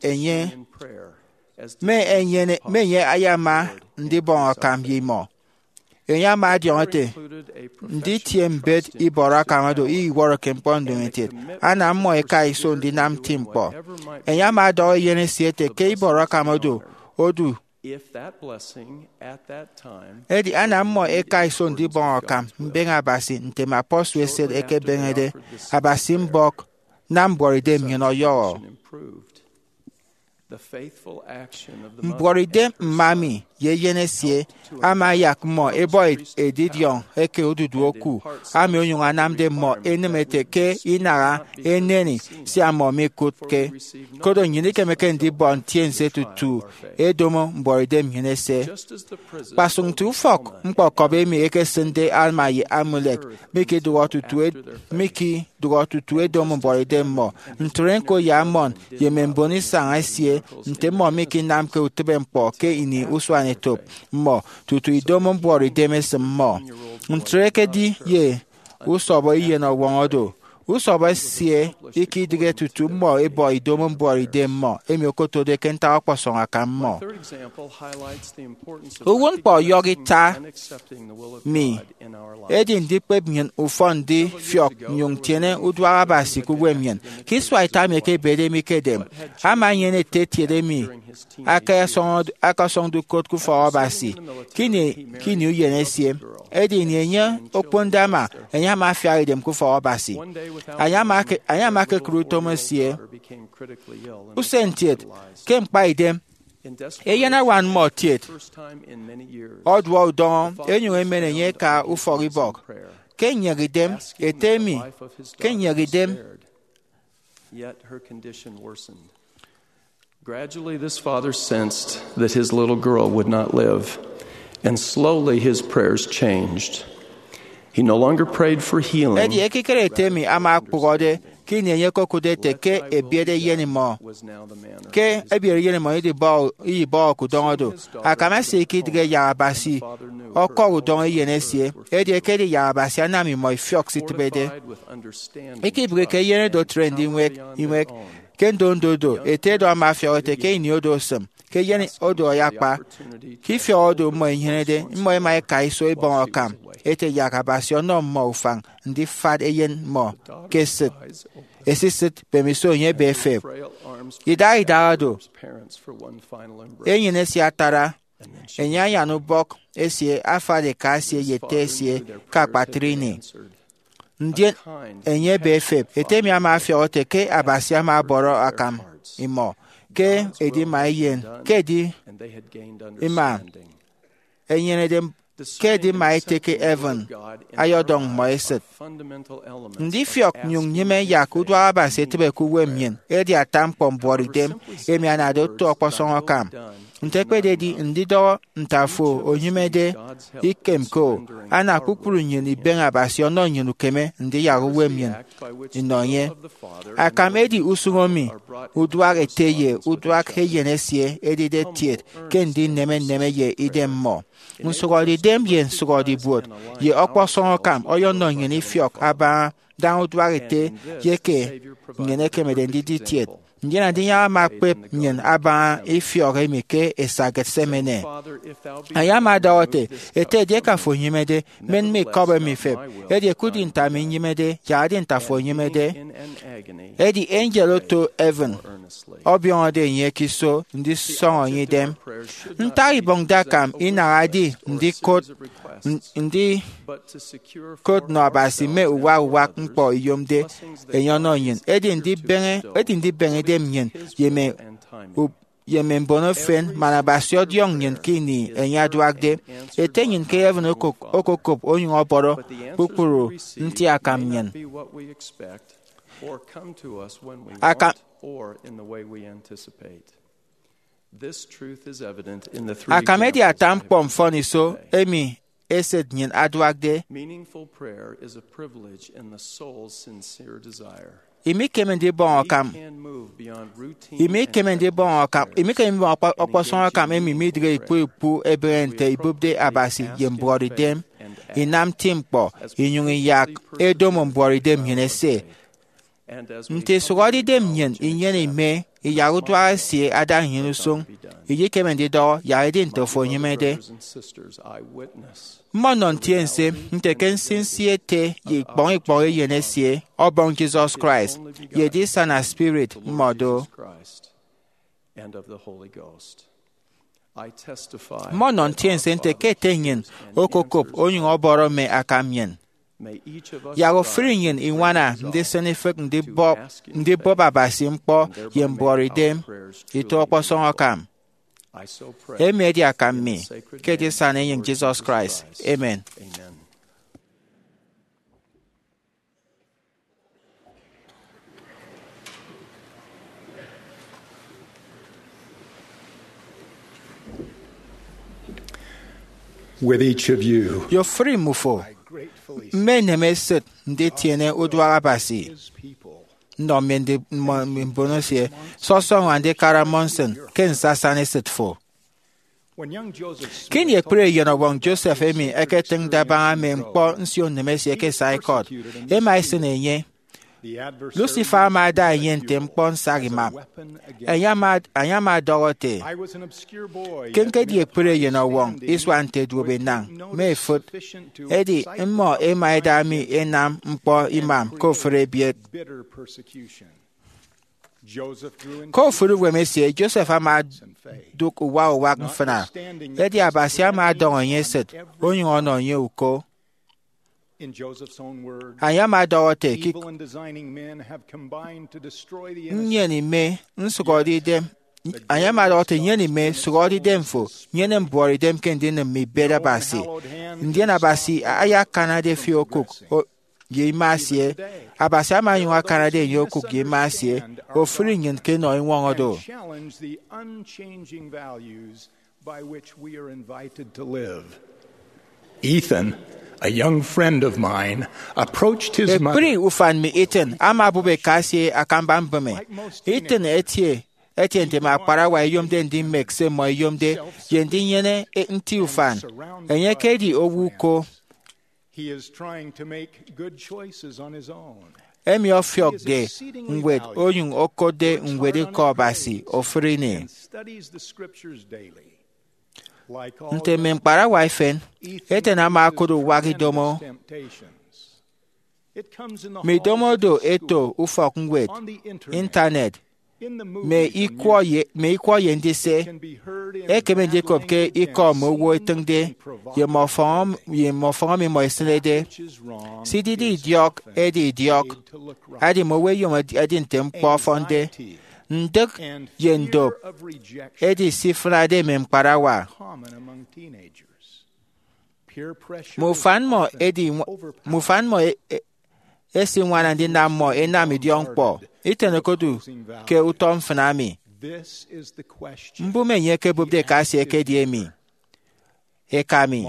S4: ye ayama ndi bon okam yi mo enya ma di onte ndi tiembed ibora kamado I woro kempondo metie ana mo eka iso ndi nam timpo enya ma do yene siete ke ibora kamado odu edi ana mo eka iso ndi bon okam mbenga basi ntema poswe sel eke bengede abasi mbok namboride mino yo mboride mami ye yenesie ama yak mo eboy edidion eke odudu oku ami onyun anamde mo enemete ke inara eneni si amo mi kutke kodo nyini kemeke ndi bon tiense tutu edomo mboride myenese pasung tu fok mpo kobe mi eke sende almayi amulek miki duwa tutu edomo mboride mo ntrenko ya mon ye memboni sangasie nte mo miki namke utebe mpo ke ini uswane top mo tutu idomo mbori demes mo ntreke di ye usobo iye na wonodo usobo sie iki dige tutu mo ebo idomo mbori dem mo emi okoto de kenta akwason aka mo uwon po yogita mi edi ndipe bien ufondi fiok nyung tiene udwara basi kuwemien kiswa itame ke bede mi kedem amanye ne tetiede mi aka son du kot ku fo basi kini uyenesie edi nyenye okpondama enya ma fiare dem ku fo basi anya ma ke kru tomasie usentiet kempa idem eyana wan mo tiet odwo don enyu emenenye ka uforibok kenyagidem etemi kenyagidem
S1: yet her condition worsened. Gradually, this father sensed that his little girl would not live, and slowly his prayers changed. He no longer prayed for healing.
S4: Kinye kokude teke ebiede yenimo ke ebiede yenimo yi ba kudondo akama seki dige yarabasi okko don yenesie edi ke di yarabasi anami mo fiox itbede ekibre ke yene do trending work kendondo etedo amafia teke ni odosem ke yene odo yakpa ki fio odo mo yenede mo mai kai so ibon okam ete yarabasi no mo ufang ndi fad eyen mo keset esisit permiso nye befe idado enyine si atara enyanya no bok esie afade ka asie yetesie ka patrini ndien enye befe etemi ama afia oteke abasi ama boro akam imo ke edi mayen ke di ima enyine dem kedi mai teke Evan ayodong moiset ndi fiok nyung nyime yakudwa abase tebe kuwemien edi atam pombori dem emi anado to okposon okam ntekpede di ndido ntafo onyimede ikemko ana pupuru nyen iben abasi ono nyen ukeme ndi yaruwe myen inonye akamedi usungomi udwak eteye udwak heyenesie edide tiet kendi neme ye idemmo nsugodi dem ye nsugodi buot ye okposon kam oyo no nyen ifiok aba dan udwak ete yeke nyen kemede ndi tiet njena dinya makpep nyen aba ifiok emike esaget semene ayama daote ete de ka fo nyimede men me kobe mi feb edi kudin ta mi nyimede jadin ta fo nyimede edi angel to heaven obion de nye kiso ndi song onye dem nta ibong dakam inaradi ndi kot no abasi me uwa mpo iyomde enyo no nyen edi ndi benge dem nyen yemen bono fen manabasio diong nyen kini enya duagde etenyin ke even okokop onyin oboro pupuru nti akam nyen akamedi atampom foni so emi esed nyen aduagde imi kemende bon okam okposon okam emi midre ipu ebrente ibubde abasi yembrodi dem inam timpo inyungi yak edomo mbori dem yenese nte sugodi dem yen inyen ime iyarutwa sie ada hinusung iyi kemende do yaridi ntofo nyimede monon tiense nteken sinsiete ye ikpon yenesie obon Jesus Christ ye di sana spirit modo monon tiense nteke tenyen okokop onyin oboro me akamyen yago frinyen inwana ndi senefek ndi bob abasi mpo yembori dem ito okposon okam emedi akami kedi sana yin Jesus Christ. Amen.
S7: With each of you,
S4: you're free mufo menemeset ndi tiene udwara basi no mende mbonosie soso wande karamonsen ken sasane setfo ken ye pray yona wong Joseph emi eketeng daba me mpo nsio nemesie ke saikot ema isenenye Lucifer ma da yente mpo nsagima anyama dorote kenke die pray yona wong iswante dwobe nang me foot edi mmo ema edami enam mpo imam ko frebiet ko furu wemesie Joseph ama duk uwa mfana edi abasi ama donye set onye ononye uko anyama dorote
S7: evil and designing men have combined to destroy the
S4: nyeni me nsugodi dem anyama dorote nyeni me sugodi dem fo nyene mbori dem kendi na mi beda basi ndiana basi aya kanade fiokuk ye masie abasi ama ywa kanade yokuk ye masie ofri nyen ke no inwodo
S7: challenge the unchanging values by which we are invited to live. Ethan, a young friend of mine, approached his mother.
S4: Pri ufan mi Ethan ama bube kasie akambambame. Ethan etiente ma para wa yomde ndi mekse mo yomde yendi yene enti ufan. Enye kedi owuko.
S7: He is trying to make good choices on his own.
S4: Emi ofiok de ngwed oyun okode ngwede kobasi ofrine.
S7: Studies the scriptures daily.
S4: Nte mempara waifen ete na makudu wagidomo me domo do eto ufok ngwed internet me ikwo ye ndise ekeme Jacob ke ikom wo itengde ye mofam me mo isenede sididi idiok edi idiok adi mo we yom adi ntempo fonde ndek yendop edi sifrade memparawa mufanmo esi nwana ndi nammo enami diongpo itenekodu ke utom fnami mbume nye ke bubde ka si eke die mi ekami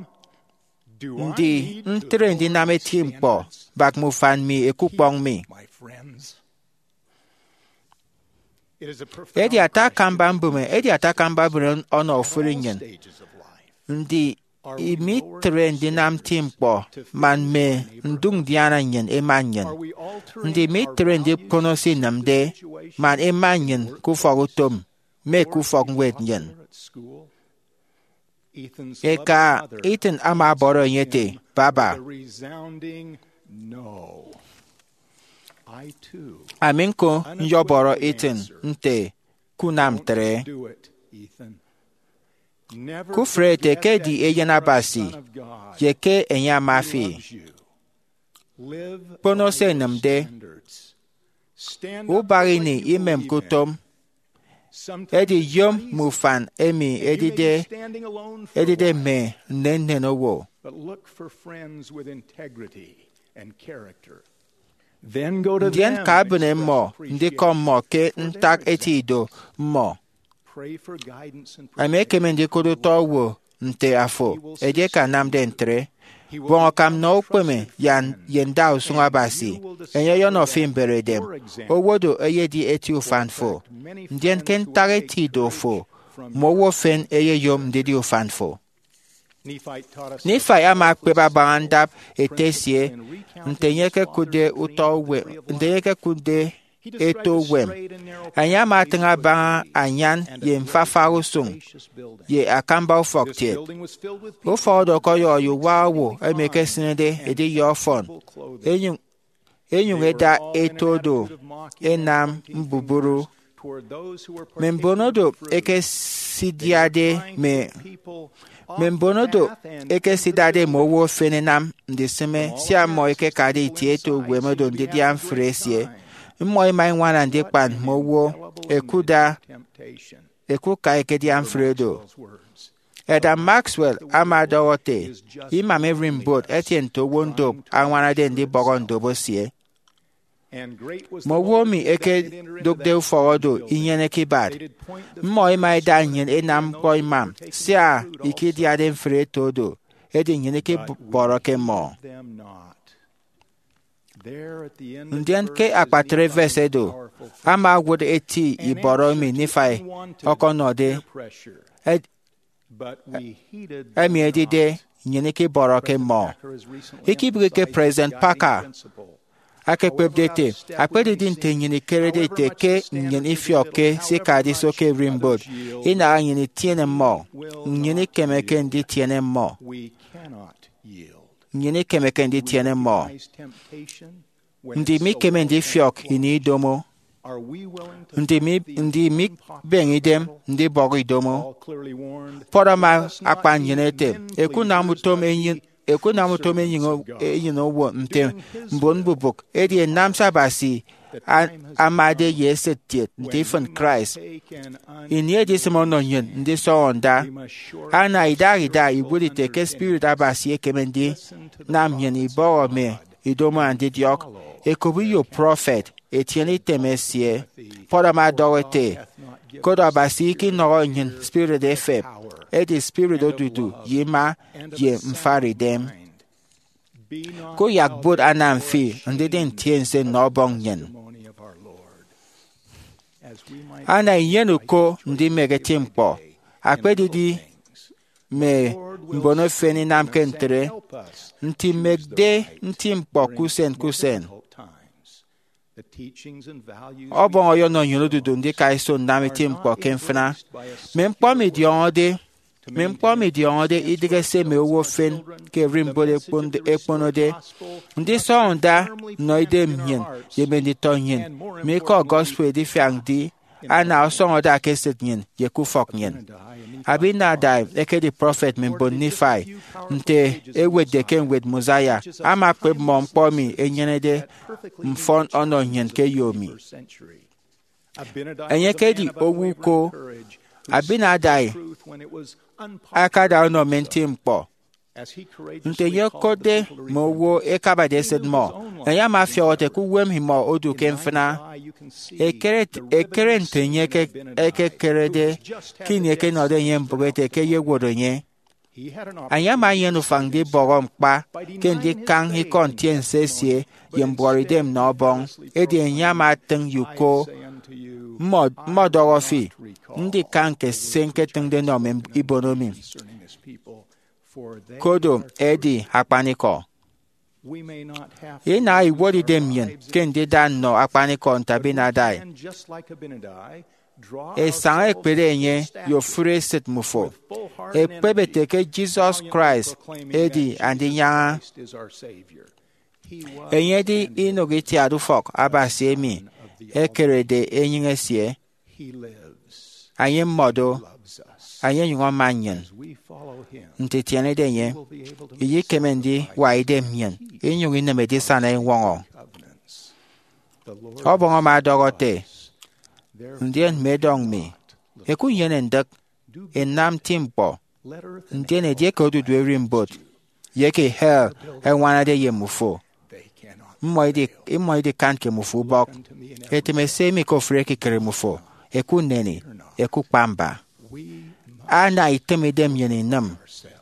S4: ndi ntre ndi name timpo bak mu fan mi ekupong mi edi atakamba mbume ono furingen ndi imi tre ndi nam timpo man me ndung diana nyen emanyen ndi mi tre ndi konosi namde man emanyen ku fogutom me ku fogwet nyen eka Ethan ama boro nyete baba aminko njoboro Ethan nte kunam tre kufrete ke di eyana basi yeke enya mafi pono se namde ubarini imem kutom edi yom mufan emi edide me neno wo dien kabune mo ndiko mo ke ntak etido mo ame kemen di kodo towo nte afo ede ka nam dentre bon kam no kweme yenda usunga basi enye yo no fin beredem owodo eye di eti ufanfo ndien ken tareti do fo mo wo fen eye yom de di ufanfo Nifa ama kweba bandap etesie ntenye ke kude utowe ntenye ke kude eto wem anya matinga ba anyan ye mfafa usung ye akamba ufoktie ufodo ko yo wawo emeke sinede edi yo fon enyung eda etodo enam mbuburu membonodo eke sidiade membonodo eke sidade mowo fenenam ndiseme siamo eke kade itieto wemodo ndidi amfresie Moi mai wana ndekpan mowo ekuka ekedi amfredo. Eda Maxwell amadowote imame rimbot etiento wondo anwana de ndi bogondo bosie. Mowo mi eke dokde ufowodo inyene kibad. Moi mai danyen enam boy mam sia ikidi aden fretodo edi nyene ki boroke mo. Ndien ke akpatre vesedo ama wod eti iboro mi nifai okonode emi edide nyene ke boroke mo ikibrike President Parker akekpebdete akpedidi nte nyene keredete ke nyene ifioke sikadi soke rimbod ina nyene tiene mo nyene kemeke ndi tiene mo nyene kemeke ndi tiene mo ndi mi keme ndi fiok ini domo ndi mi bengidem ndi bogi domo podama akpanyenete ekunamutom enyino wo mte mbon bubuk edi namsa basi amade yesetet ndi fun Christ ini edi simono nyen ndi so onda ana ida ibudi teke spirit abasi ekeme ndi nam nyen ibo me idomo andi diok ekobiyo prophet etieni temesie podama dowete kodo basi ki no nyen spirit efe edi spirit odudu yima ye mfaridem ko yakbod anamfi ndeden tiense no bongyen ana yenuko ndi megetimpo akpedidi me mbono feni namkentre nti megde nti mpo kusen Obon oyo no nyolo dudu ndi kaiso namiti mpo kemfna mempo mediode idige se me owo fen ke rimbole ekponode ndi so onda no ide mien ye mendi tonyen me ko gospel di fiangdi ana oso oda keset nyen ye ku fok nyen abina dai eke the prophet men bonify nte ewede ken wed mosiah ama kwe mom pomi enyenede mfon ono nyen ke yomi enye ke di owuko abina dai akada no mentim po nte yokode mowo ekabade sed mo ya ma fio te ku wem himo odu kemfna ekere ntenye ke kerede kini ke no de yen bogete ke ye wodoye anya ma yen no fang de bogom pa ken de kang hi kontien sesie yen boridem no bon e de nya ma teng yuko modogofi ndi kan ke senke teng de no mem ibonomi kodo edi akpaniko ina iwodi dem yen ken de dan no akpaniko ntabi na dai e san ekpere nye yo fure set mufo e pebete ke Jesus Christ edi andi nya enye di inogiti adufok abasemi ekere de enyinesie anye modo anye yungo manyen ntetiene de nye yi kemendi wa ide mien enyungi ne medisa na wongo obongo ma dogote ndien medong mi eku yenen dak enam timpo ndien e die ko du rimbot yeke hell e wana de yemufo moide kan ke mufu bok etime semi ko freki kere mufo eku neni eku pamba ana iteme dem yene nam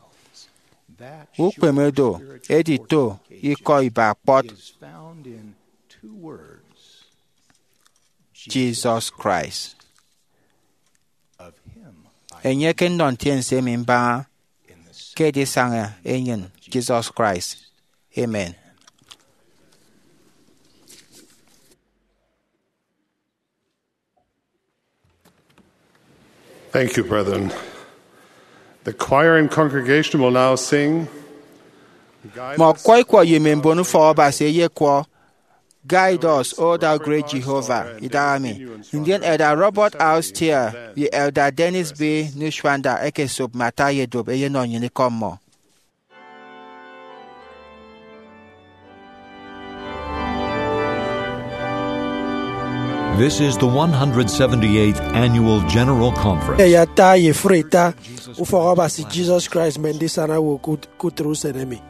S4: ukwemedo edito iko iba pot Jesus Christ enye ken non tien semi mba ke de sanga enyen Jesus Christ. Amen.
S3: Thank you, brethren. The choir and congregation will now sing.
S4: Mo kwai kwa yemembonu for ba se ye kwa. Guide us, O thou great Jehovah, idami. Indian elder Robert Austier, the elder Dennis B. Nushwanda, eke sub mataye dob eye no nyini komo.
S8: This is the 178th Annual General Conference.
S2: Yataye freta uforoba si Jesus Christ mendisana wo kutru senemi.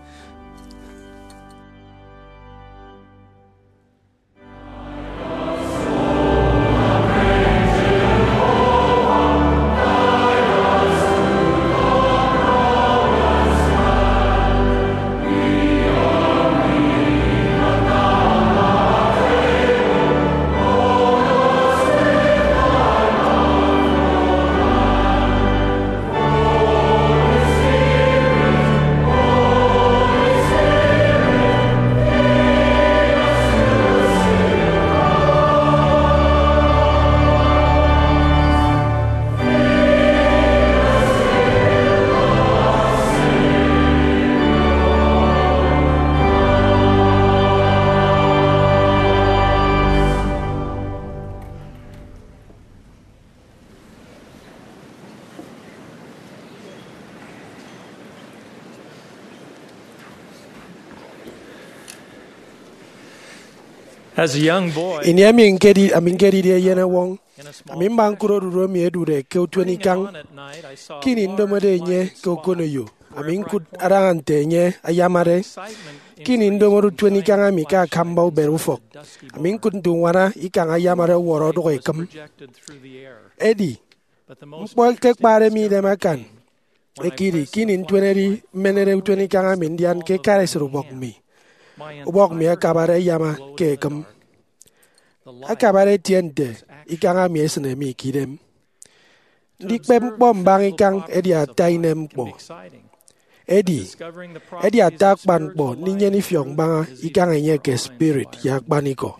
S9: As a young boy,
S2: in Yamin Gedi, I mean Gedi de Yena Wong, I mean Bankuro Romi Edure, Ko 20 Kang, Kin in Domode Nye, Ko Konoyu, I mean Kut Arante Nye, Ayamare, Kin in Domoru 20 Kang Amika Kambo Berufok, I mean Kut Duwana, Ikang Ayamare Waro Doekam, Eddie, Boy Kek Bare mi de Makan, Ekiri, Kin in 20 Menere 20 Kang Indian Ke Kares Rubok me. Ubok mi akabare yama kekam. Akabare tiente ikanga mi esne mi kidem. Dikpem bom bang ikang edi atainem bo. Edi atak ban bo ninye ni fyong banga ikanga nye ke spirit yak baniko.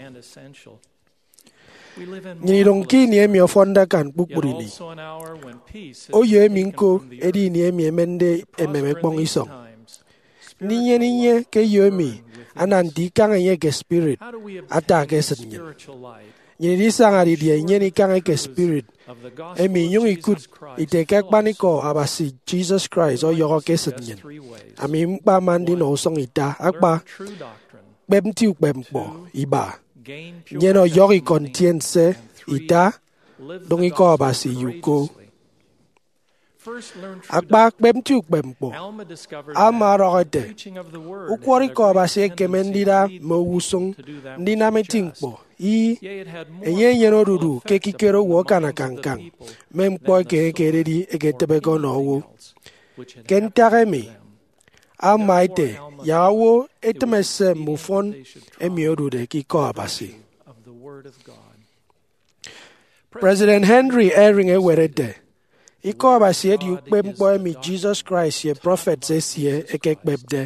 S2: Ni dongki ni emi ofonda kan bukburini. Oye minko edi ni emi emende ememek bong isong. Ninye ke yomi ananti kanga ye ke spirit ata ke senye nyiri sangari dia nyeni kanga ke spirit emi nyung ikut itekak baniko abasi Jesus Christ o yoko ke senye ami mpa mandi no song ita akba bemtiu bempo iba nyeno yoki kontiense ita dongi ko abasi yuko akpa kpem tu kpem po alma rogete ukwori ko basi kemendira mowusung ndina meting po enye nyero dudu ke kikero wo kana kankang mem po ke keredi egetebego nowo kentaremi almaite yawo etemese mufon emiodude kiko basi. President Henry Eyring ewerede iko basi edi ukpem po emi Jesus Christ ye prophet zesie ekekbebde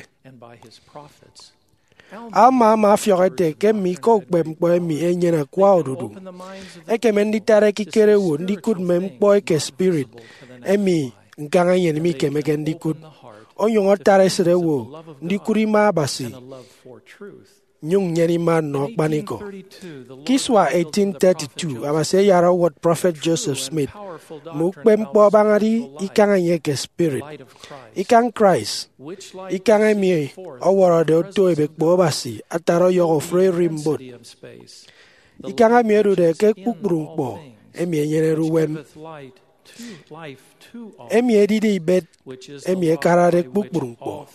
S2: ama fiorete ke mi ko ukpem po emi enyena kwa odudu ekemendi tare kikere wo ndikud mem po ke spirit emi nkanga yen mi kemege ndikud onyongo tare sere wo ndikuri ma basi nyung nyeri man no paniko. Kiswa 1832 abase yara what Prophet Joseph Smith mukpem po bangari ikanga yeke spirit ikang Christ ikanga mi awara de to ebek po basi ataro yogo free rimbot ikanga mi edu de ke pukburung po emi nyere ruwen emi edidi bet emi karare pukburung po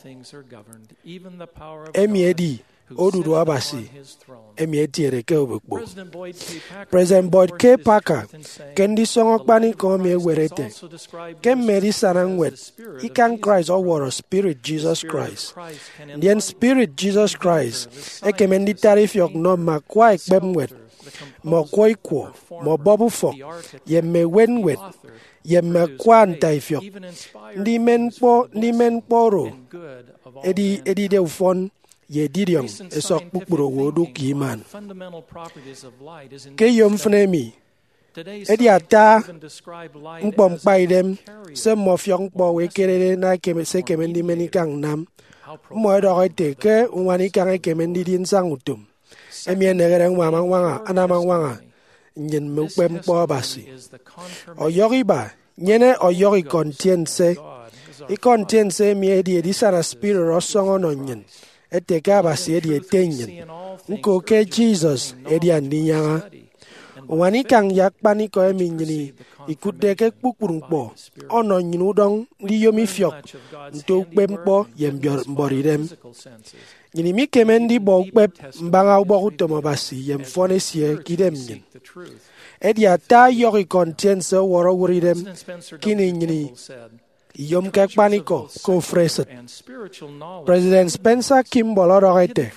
S2: emi edi odudu abasi emi etiere ke obekpo. President Boyd K. Parker kendi songo kpani ko me werete ke meri sanangwet ikan Christ or spirit Jesus Christ den spirit Jesus Christ ekemendi tarif yok no makwa ekbemwet mo koiko mo bobu fok ye me wenwet ye me kwanta ifyok ndi men poro edi de ufon ye didion esok pukpuro wodu kiman ke yom fnemi edi ata mpom paidem se mo fyong po we kerere na keme se kemendi menikang nam mo do ite ke unwani kang kemendi din sang utum emien negerang mamang wanga anamang wanga nyen mupem po basi oyori ba nyene oyori kontiense mi edi sana spirit osongo no nyen eteka basi edi etenyen nko ke Jesus edi andinyanga wani kang yakpani ko eminyini ikudeke kpukpurungpo ono nyinudong ndi yomi fyok nto ukpempo yembior mboridem nyini mi kemendi bo ukpep mbanga ubo utomo basi yemfonesie kidem nyin edi ata yori kontiense woro wuridem kini nyini yom kekpaniko ko freset. President Spencer Kimball ororete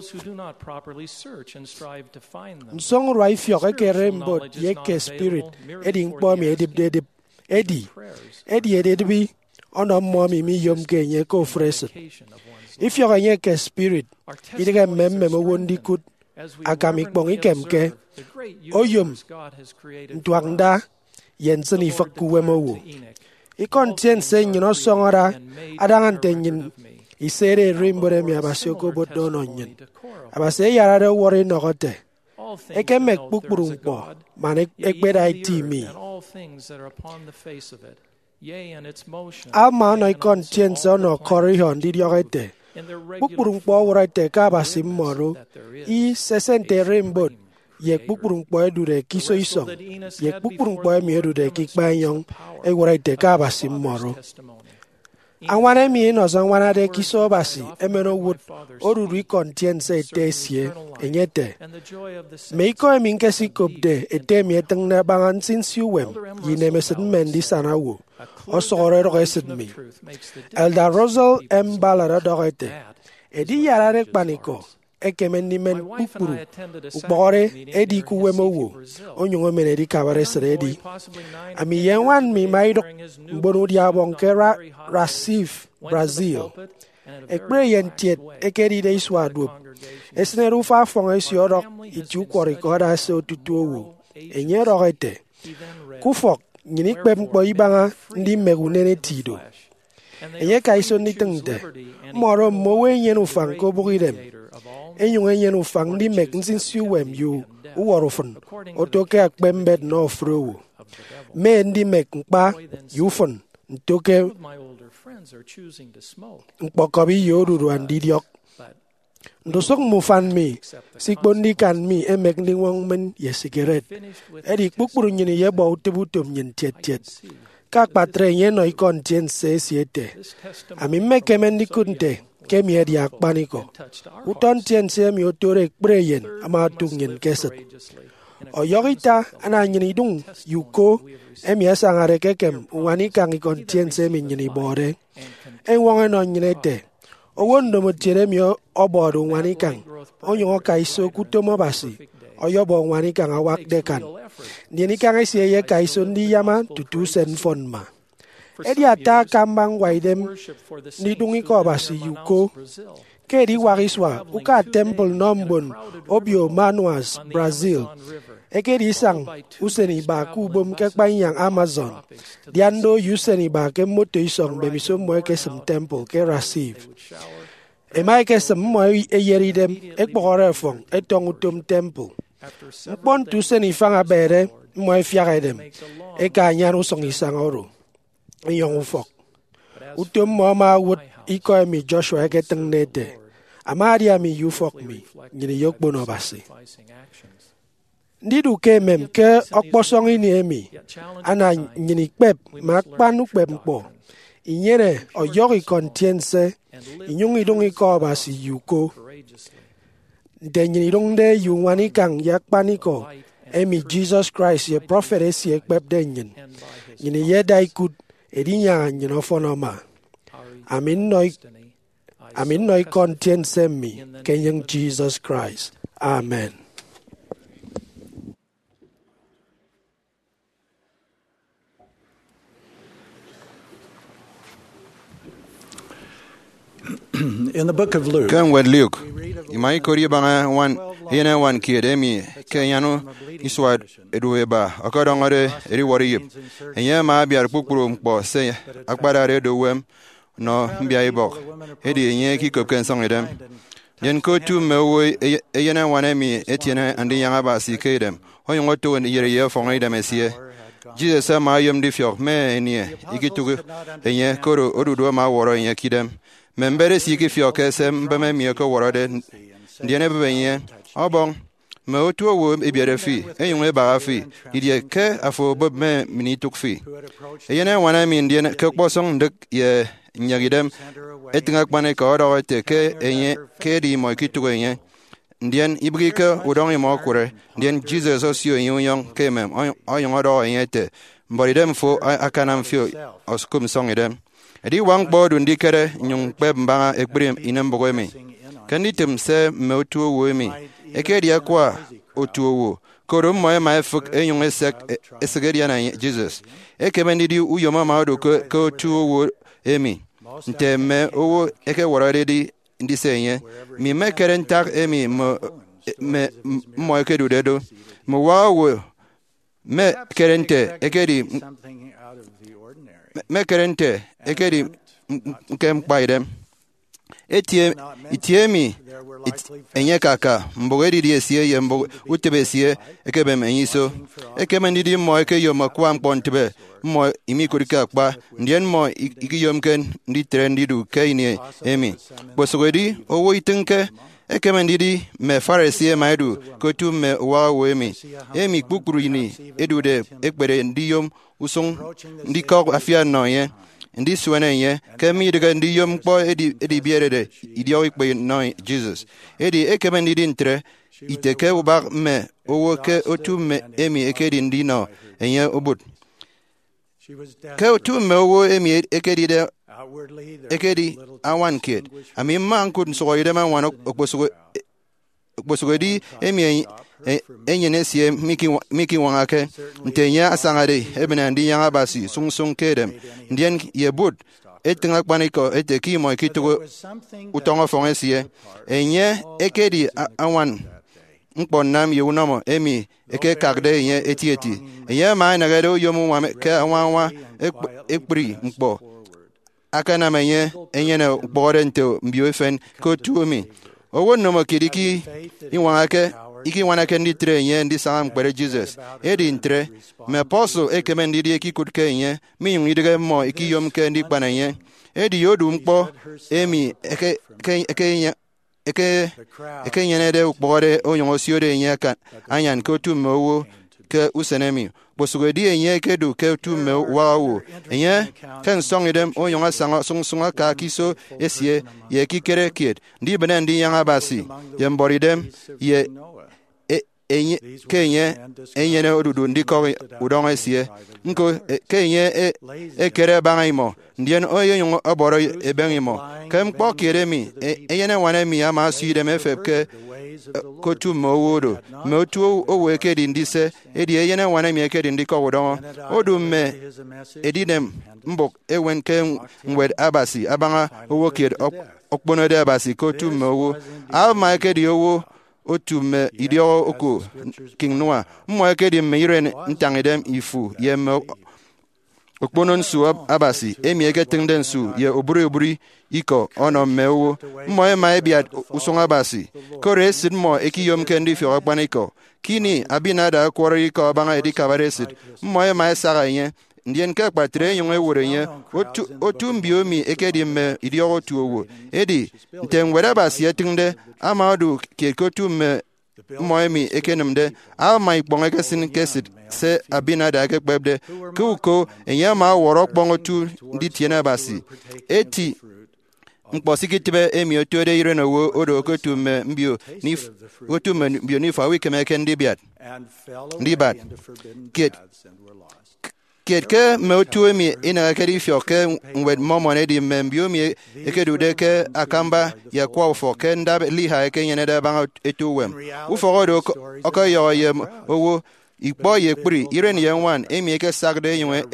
S2: nsong rai fyok eke rembot yeke spirit edi nkpomi edi ededbi ono momi mi yom kenye ko freset ifyok yeke spirit idige memme wondikut akamik bong ikemke oyom ntwangda yensen ifakkuwemowo ikontiense nyino songora adangan tenyin isere rimbore mi abasoko bodono nyin abase yarare wori nogote ekemek pukpurungpo manek ekbeda itimi ama no ikontiense no korihon didioete pukpurungpo worite ka basim moro I 60 rimbot yek pukpurungpo edure kiso isong yek pukpurungpo mi edure kikbanyong egworite ka basim moro anwane mi no zangwana de kiso basi emeno wood oruri kontiense tesie enyete meiko eminkesi kopde etemi etengna bangan sinsiuwem yinemesen mendi sanawo osore rogeset mi Elder Rosal M. Ballard dogete edi yarare paniko ekemendi men pukpuru ukbore edi kuwemowo onyongo menedi kabare sredi ami yenwan mi maidok mbonu diabon kera Recife Brazil ekbre yentiet ekedi de iswadwo esneru fa fon esiorok itu korikoda se otutuwo enyerogete kufok nyini kpemkpo ibanga ndi megunene tido enye kaiso nitengde moro mowe nyenu fanko bugidem enyung nyenu fang ndi mek nsinsiwem yu uworofon otoke akpembet no frowo me ndi mek nkpa yufon ntoke nkpokobi yoruru andidiok ndosok mufan mi sikbondi kan mi emek ndingwong men ye sigaret edi kpukpuru nyini yebo utebutum nyin tiet Kak patre nye no ikon tien se siete. Ami me kemen di kunte. Kemi edi akpaniko. Uton tien se mi otore breyen ama tungin keset. O yorita ana nyini dung yuko emi asangare kekem wani kang ikon tien se mi nyini bore. En wonga no nyine te. O wondo mo tiere mi obodu wani kang. Onyo kaiso kutomo basi. Oyobo wani kang awak dekan. Nieni kang isi ye kaiso ndi yama tutu sen fonma. Edi ata kambang waidem ni dungi ko basi yuko. Kedi wariswa uka temple nombon obio Manaus, Brazil. Ekedi sang useni ba kubom kekbanyang Amazon. Diando useni ba ke moto isong bemiso mo ke sem temple ke receive. Emai ke sem mo eyeridem ekbore fong etong utum temple. Mpon tu seni fanga bere mo fiaredem. Eka nyaru song isang oro. Yong ufok. Utum mo ma wut iko mi Joshua keteng nete. Amaria mi ufok mi. Nyini yok bono basi. Ndidu ke mem ke okposong ini emi. Ana nyini kpep makpanu kpep mpo. Inyere oyori kontiense. Inyung idung iko basi yuko. De nyini idung de yungwani kang yakpaniko. Emi Jesus Christ ye prophet esi ekpep denyin. Nyini yeda ikud edinya nyinofonoma. Amin noi kontiense mi. Kenyang Jesus Christ. Amen.
S7: In the book of Luke,
S6: kan wed Luke imai kori banga wan yena wan kiedemi kenyano iswa eduwe ba akodongore eri wori yip enya ma biar pukpuru mpo se akparare do wem no mbia ibok edi enye ki kopken song edem yen ko tu mewo yena wanemi etiene andi yanga ba si kedem hoyongo to en yere ye fonga edem esie Jesus ma yom di fiok me enie ikitugu enye koro odudo ma woro enye kidem membere siki fioke sem beme mieko worode ndiene bebenye obong me otu wo ebiere fi enywe ba fi idie ke afo bob me minituk fi eyene wana mi ndiene ke kposong ndek ye nyagidem etinga kwane ka oro te ke enye ke di mo kitugo enye ndien ibrike udong mo kure ndien Jesus osio yong ke mem oyong oro enye te mboridem fo akanam fio oskum song edem Edi wang bodu ndikere nyung kpeb mbanga ekbrim inem bogwemi. Kanditim se me otuo wemi. Ekedi akwa otuo wo. Koro mmoye ma efuk enyung esegedi na Jesus. Ekemendidi uyoma maodo ke otuo wo emi. Nte me owo eke wararedi ndisenye. Mi mekere ntak emi mo ekedu dedo. Mo wawo me kerente ekedi mekerente ekedi nkem kpaidem etiemi enye kaka mbogedi die sie ye mbog utebe sie ekebem enyiso ekemendidi mo ekeyom kwa mpontebe mo imikurika kpa ndien mo ikiyomken ndi trendidu kaini emi bosogedi owo itinke ekemendidi me farisie maidu kotu me wawe emi kpukuru ini edude ekpere ndiyom usung ndi kok afia noye ndi suene ye kemi de ndiyom kpo edi bierede idio ikpe no Jesus edi ekemendidi ntre iteke ubak me owo ke otu me emi ekedi ndino enye obut ke otu me owo emi ekedi awan kid ami man kun so yede man wan okposogodi emi enyene sie miki wangake ntenya asangade ebena ndi yanga basi sung kedem ndien yebut etinga kpaniko eteki mo kitugo utongo fongesie enye ekedi awan nkponnam yewunomo emi eke kagde enye etieti enye ma nagado yomu wa ke awanwa ekpri nkpo akana menye enyene bore nte mbiofen ko tuomi owo nomo kidiki iwanake iki wanake ndi tre nye ndi sam kwere Jesus edi ntre me apostle ekemendi di ki kutke nye mi yide mo iki yom ke ndi kpananye edi yodu mkpo emi eke nyene de ukbore onyo osiode nye kan anyan ko tu mowo ke usenemi posugedi enye ke du ke tu me wawo enye ken song idem o yonga sanga sung ka kiso esie ye kikere kiet ndi benen ndi yanga basi ye mboridem ye enye kenye enye ne odudu ndi ko udong esie nko kenye ekere bangaimo ndien o yongo aboro ebengimo kem kpo kiremi enye ne wane mi ama suide mefep ke kotu mowodo motu o weke di ndise edi yene wana mi eke di ndiko wodo odu me edinem mbok ewen ke nwed abasi abanga owo kid okpono de abasi kotu mowo al ma eke di owo otu me idio oko king noa mo eke di me iren ntangedem ifu ye me okpono nsu abasi emi eke tengden nsu ye oburi iko ono mewo mo ma ebia usonga basi kore sid mo ekiyom kendi fi okpaniko kini abinada kwori iko banga edi kabaresid mo ma saga yen ndien ke patre yon ewore yen otu mbiomi ekedi me idio otu owo edi ntengwere basi etinde amadu ke kotu me moemi ekenemde alma ikpong ekesin kesit se abinada ke kpebde kuko enyama woro kpong otu ndi tiena basi eti mkposiki tibe emi otuode ire no wo odo kotu me mbio ni otu me mbio ni fa wike me ken dibiat ndibat ke me otu emi ina ke di fio ke nwed momone di me mbio mi ekedude ke akamba ya kwa ufo ke ndabe liha ke nyene da banga etu wem ufo odo oko yo ye owo ikpo ye kpri ire ni yen emi ke sagde ywe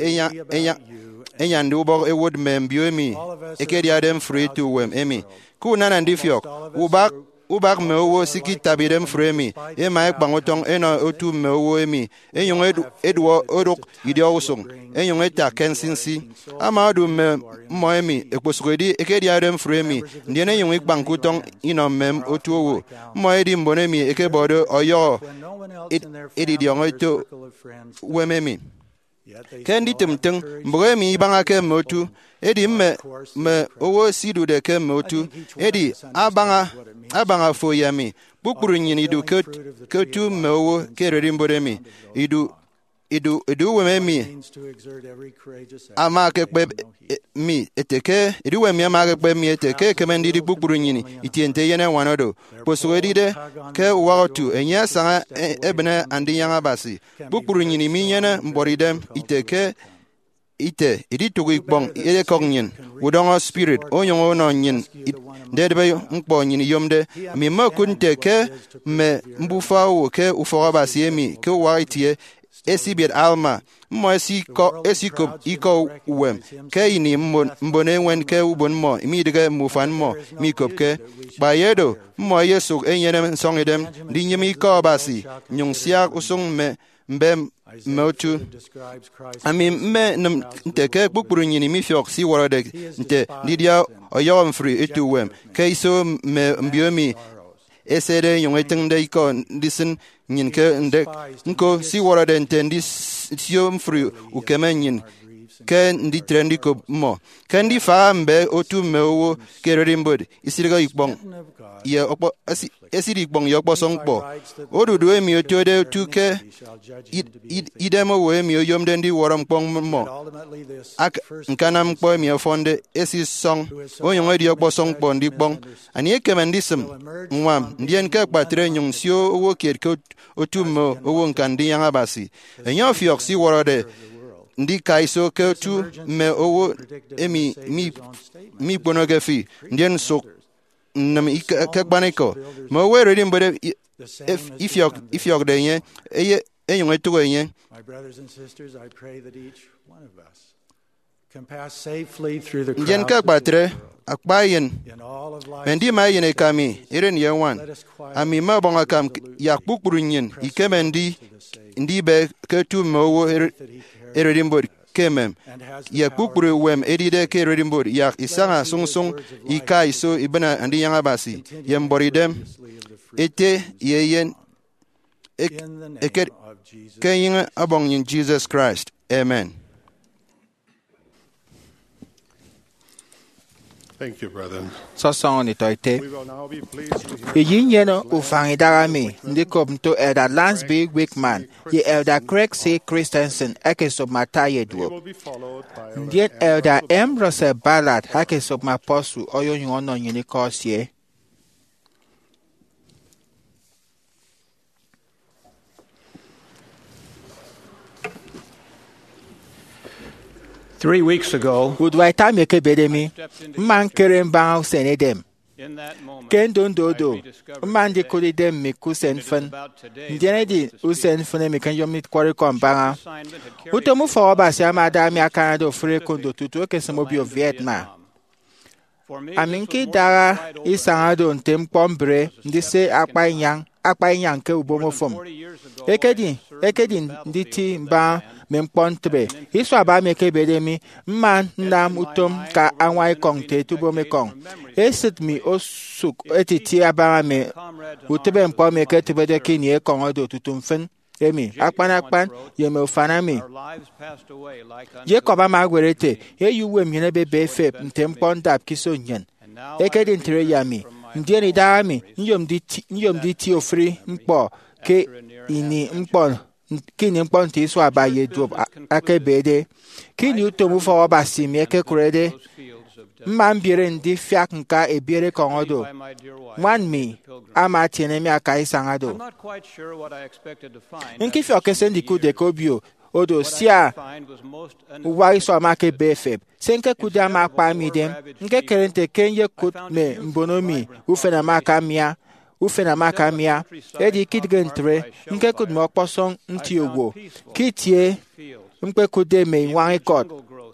S6: enya ndi ubo ewod membio emi ekedi adem free to wem emi ku nana ndi fiok ubak me owo siki tabidem free emi ema ekpangotong eno otu me owo emi enyong edwo odok idio usung enyong eta kensinsi ama odu me mo emi ekposugedi ekedi adem free emi ndiene enyong ekpangkutong ino mem otu owo mo edi mbone emi ekebodo oyo edidiong eto wem emi kendi temteng mboge mi banga ke motu edi me owo sidu de ke motu edi abanga fo yami bukuru nyini du kotu me owo ke redimbore mi idu weme mi ama ke kpe mi eteke idu weme ama ke kpe mi eteke kemendi di bukuru nyini itiente yene wanodo poswedi de ke wagotu enya sanga ebene andi yanga basi bukuru nyini mi yene mboridem iteke ite idi tugu ikbong ide kognyin wudongo spirit onyongo no nyin dedebe mkpo nyini yomde mi makunte ke me mbufa ke ufoga basi emi ke waitie esibet alma mo esiko iko wem ke ini mbone wen ke ubon mo mi de mufan mo mi kop ke bayedo mo yesu enyene songedem dinyemi ko basi nyung siak usung me mbe motu ami me nte ke bukuru nyini mi fiok si worode nte didia oyom free etu wem ke iso me mbiomi esere yung etengde iko disin nyin ke nde nko si worode nte ndi siom free ukemenyin ke ndi trendi ko mo ke ndi fa mbe otu me owo ke redimbod isiriga ikbong ye okpo esiri ikbong yo kposong po odudu emi otode tuke idemo we mi oyomde ndi worom kpong mo ak nkanam kpo mi fonde esi song onyo edi okposong po ndi kpong ani ekemendisem nwam ndien ke kpatre nyung sio owo kiet ko otu mo owo nkandi yanga basi enyo fiok si worode ndi kaiso ke tu me owo emi mi ponogefi ndien so nam ikakbaniko mo we ready mbode if yok de yen eyong etugo yen.
S9: My brothers and sisters, I pray that each one of us can pass safely through the crowds
S6: yen ka batre akbayen mendi mayen kami iren yewan ami ma bonga kam yak bukurunyen ikemendi ndi be ketu mo eredimbod kemem yak bukuru wem edide ke eredimbod yak isanga sungsung ikai so ibana andi yanga basi yemboridem ete yeyen eket kayin abong in Jesus Christ. Amen.
S3: Thank you, brethren.
S4: Sosong ni toite.
S3: We will now be pleased to hear
S4: Iyi nyeno ufangi darami ndikom to Elder Lansby Wickman, ye Elder Craig C. Christensen, eke sob mataye
S3: It
S4: duo.
S3: will be followed by
S4: Ndien Elder M. Russell Ballard, hake sob maposu oyo nyono nyini kosye.
S9: Three weeks ago,
S4: Udwaita meke bedemi, man keren bang senedem.
S9: in that moment,
S4: Ken dodo, man di kodi dem mi kusen fen. Ndiene di usen fene mi kan yomit kwari kon banga. Utomu fa oba si amada mi akana do fure kondo tutu ke samobi o Vietnam. Aminki dara isangado ntem pombre ndise akpa inyang ke ubomo fom. Ekedi nditi mba mempontre. Iso aba meke bedemi man nam utom ka anwai kong te tubo me kong. Esit mi osuk etiti aba me utebe mpo meke tibede ki ni e kong odo tutum fen. Emi akpan yeme ufana mi. Ye koba magwerete ye yuwe mine bebe fe ntempon dap kiso nyen. Ekedi ntere yami. Ndieni dami nyom diti ofri mpo ke ini mpo kini mpo nti iso abaye duob akebede. Kini utomu fa wabasi mi eke kurede. Mma mbire ndi fiak nka ebire kongodo. Mwan mi ama tiene mi aka isangado. Nki fi okese ndiku dekobio odo sia uwa iso amake befeb. Senke kude ama akpa mi dem. Nke kerente kenye kut me mbonomi ufena maka mia. Edi kitgentre nke kud me okposong nti ogwo. Kitie mpe kude me inwangi kot.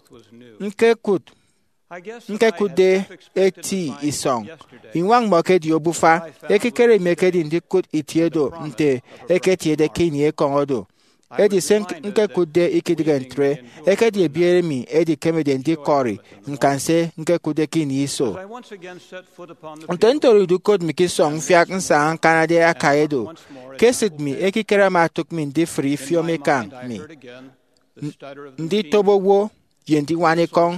S4: Nke kude eti isong. Inwang moke di obufa. Ekikere meke di ndikut itiedo nte eketie de kinye kongodo. Edi sen nke kude ikidigentre. Eke di ebiere mi edi kemede ndi kori. Nkanse nke kude kinye iso. Ntentori du kod mikisong fiak nsang kanade akaedo. Kesit mi ekikere matuk mi ndi free fiome kang mi. Ndi tobo wo yendi wane kong.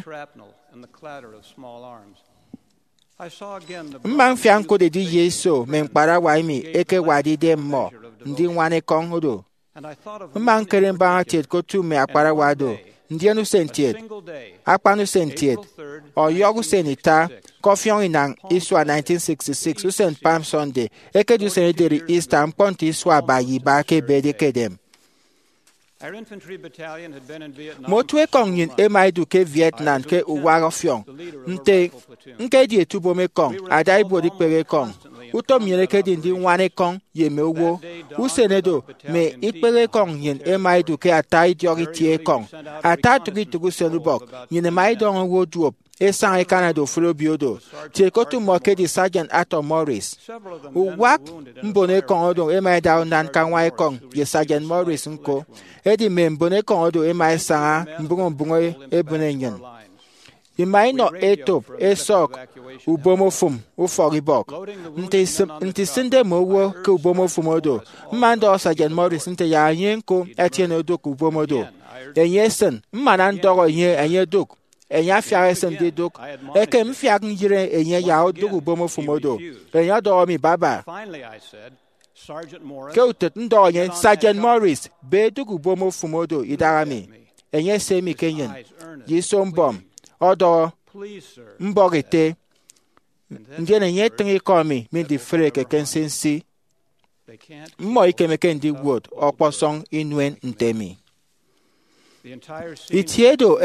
S4: Mmang fiang ko de di yeso mengpara waimi eke wadi de mo ndi wane kong odo. Mmang keren ba tiet ko tu me akpara wado ndi anu sentiet akpanu sentiet o yogu senita kofion inang iswa 1966 usen Palm Sunday eke du senederi Easter mponti iswa bayi ba ke bede kedem. Motwe kong yin emaidu ke Vietnam ke uwaro fiong. Nke di etubo me kong, adai bodi pere kong. Utom yene ke di wane kong ye me uwo. Usenedo me ipere kong yin emaidu ke atai diori tie kong. Atai tugu senubok, yene maidong uwo duop. Esang Canada fulo biodo. Tiekotu moke di Sergeant Arthur Morris. Uwak mbone kong odo emai daw nan kanwai kong ye Sergeant Morris nko. Edi me mbone kong odo emai sanga mbungo ebune nyen. Imai no etop esok ubomo fum uforibok. Nti sinde mowo ke ubomo fum odo. Mmando Sergeant Morris nte ya yenko etiene odo ku ubomo do. Enyesen mmanan doro enye dok. Enya fiare sende dok. Eke mfiak njire enye yao dogu bomo fumodo. Enya do mi baba. Ke utet ndo nye Sergeant Morris be dogu bomo fumodo idarami. Enye semi kenyen. Yiso mbom. Odo mbogite. Ndiene nye tengi komi mindi freke kensensi. Mmo ike meke ndi wood okposong inwen ntemi. Itiedo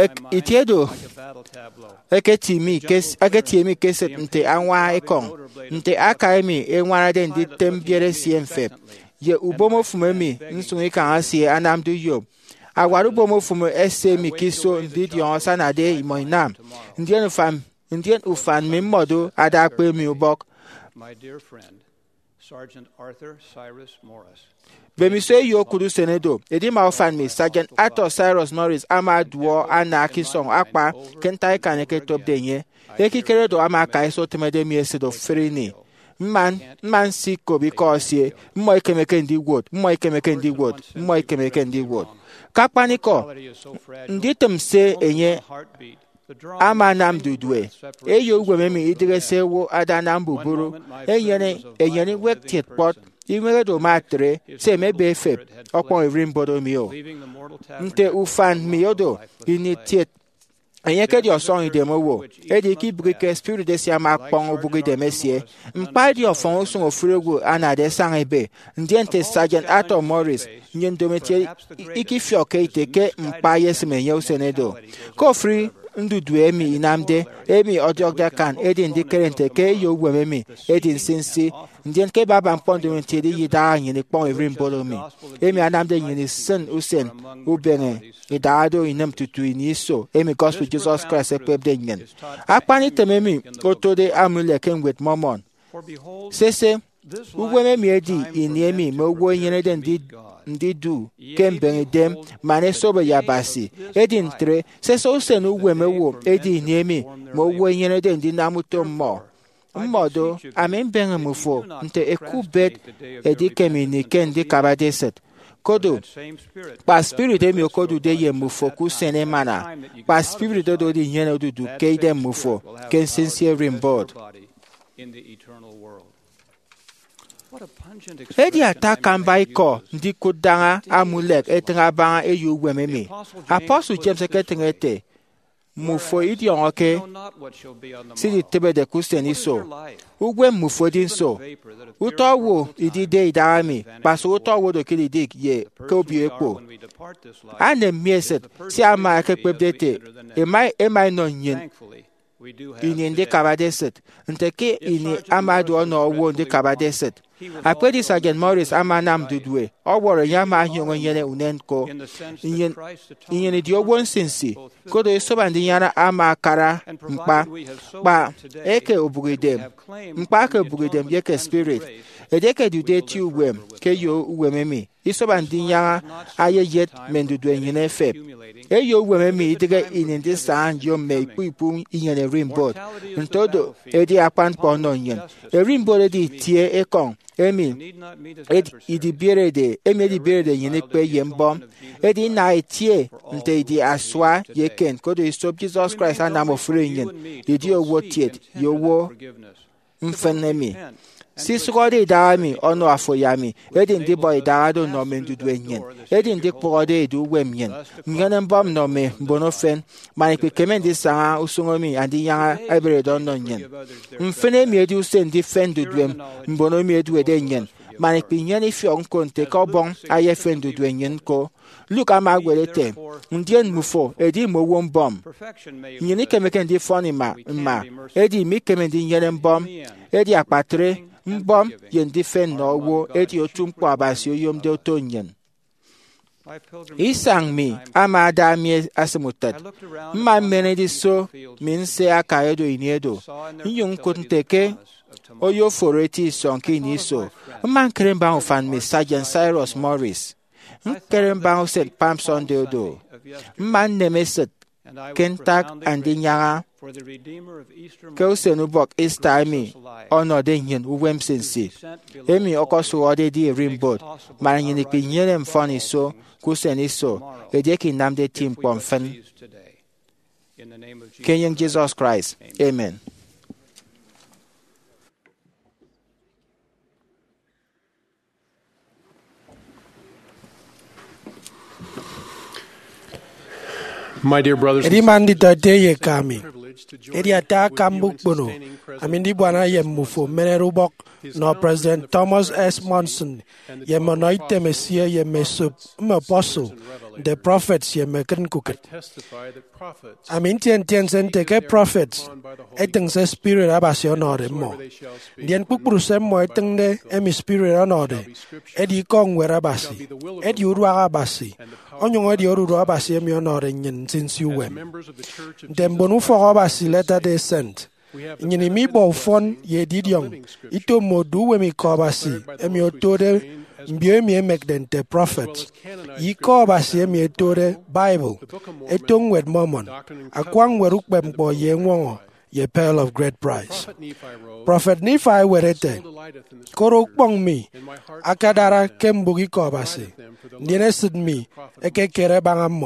S4: eketimi keset nte anwa ekong nte akaimi enwana den di tembiere siemfep ye ubomo fumemi nsungi kan asie anamdu yob agwaru bomo fumo esemi kiso ndi dion sanade imoinam ndien ufan mi modo adakpe mi ubok.
S9: My dear friend, Sergeant Arthur Cyrus Morris.
S4: Bemiswe yo kudu senedo. Edi ma ofan mi Sergeant Arthur Cyrus Morris ama duo ana akisong akpa kentai kaneke top denye. Eki kere do ama kaiso temede mi esedo frini. Man si kobi kosie. Mmo ikemeke ndi word. Kakpaniko. Nditem se enye ama nam dudwe eyo gwememi idrese wo adanam buburu enyene wektiet pot imere do matre se mebe fep okpon evrim bodomio nte ufan miodo initiet enye ke dio son idemo wo edi ki brike spirit de sia ma pon obugi de mesie mpa di ofon so ofuregu ana de san ebe ndiente sergeant Arthur Morris nyen dometie iki fioke iteke mpa yesmenye usenedo ko free ndudu emi inamde emi odiogda kan edi ndikerente ke yo gwememi edi sinsi ndien ke baba mpondo ntedi yida nyini pon evrim bolomi emi anamde nyini sen usen ubenge idado inem tutu iniso emi gospel Jesus Christ ekpebde nyen akpani tememi otode amule ken with momon sese ugwememi edi iniemi mogwo nyene de ndidu kembe dem mane sobe yabasi edi ntre sese usen ugwemewo edi iniemi mogwo nyene de ndinamuto mo mmodo amen benge mufo nte ekubet edi kemini kendi kabadeset kodo pa spirit emi okodu de ye mufo ku sene mana pa spirit do di nyene dudu keide mufo ken sincere board edi ataka mbaiko ndi kudanga amulek etenga banga eyu gwememi apostle James ketengete mufo idi onke sidi tebe de kuseni so ugwe mufo din so utowo idide idami paso utowo do kilidik ye kobi ekpo ane mieset si ama kekpebdete emai no nyen ini ndi kabadeset nteke ini amadu ono owo ndi kabadeset apedi Sergeant Morris amanam dudwe oworo yama ahiongo nyene unenko inyene di ogwo nsinsi kodo isoba ndi yana ama kara mpa eke obugidem mpa ke obugidem yeke spirit edeke dude ti uwem ke yo uwememi isoba ndi yana ayeyet mendudwe nyene feb eyo uwememi idige inindi saan yo me ipu inyene rimbod ntodo edi apan pono nyen rimbod edi tie ekong emi idi birede yene kpe yembom edi na etie nte idi aswa yeken kodo istop Jesus Christ anamo frenyen idi owo tiet yowo mfenemi sisugode idami ono afoyami edi ndi boy darado no mendudwe nyen edi ndi kpogode edu wemyen ngene mbom no me bonofen mani kemendi sanga usungomi andi yanga ebere don no nyen mfenemi edi usen di fendudwem mbonomi edu ede nyen mani pinyani fion konte ko bon aye fendudwe nyen ko luka magwelete ndien mufo edi mowo mbom nyini kemeken di foni ma edi mi kemendi nyene mbom edi akpatre mbom yendi fen no wo edi otumpo abasi oyomde otonyen isang mi amada mi asimutat mma menedi so minse aka edo iniedo nyung kunteke oyo foreti sonki niso mma nkremba ufan mi Sergeant Cyrus Morris nkremba uset Palm Sunday odo mma nemeset kentak andinyanga ke usenubok istami ono de nyen uwem sensi emi okoso ode di rimbot maranyini pinyere mfoni so kuseni so edeki namde tim pomfen Kenyan Jesus Christ amen.
S10: My dear brothers and
S2: Erimandi tadeye kami. Eri ata kambuk bono. Amindi bwana ye mufo menerubok no President Thomas S. Monson ye monoite mesia ye mesup apostle the prophets ye mekren kuket. Aminti entiensen teke prophets eteng se spirit abasi onore mo. Dien kukbruse mo eteng de emi spirit onore. Edi kong werabasi. Edi urwa abasi. Onyong edi oru abasi emi onore nyen since you wem. Den bonu for abasi letter they sent. Nyini mi bo fon ye didiong. Ito modu wemi kobasi emi otode mbio emi emek den te prophets. Yi kobasi emi etode Bible. Etong wed momon. Akwang weruk bembo ye ngongo. Ye pearl of great price. Prophet Nephi werete. Koro pong mi. Akadara kembugi kobasi. Nienesid mi. Eke kere bangamo.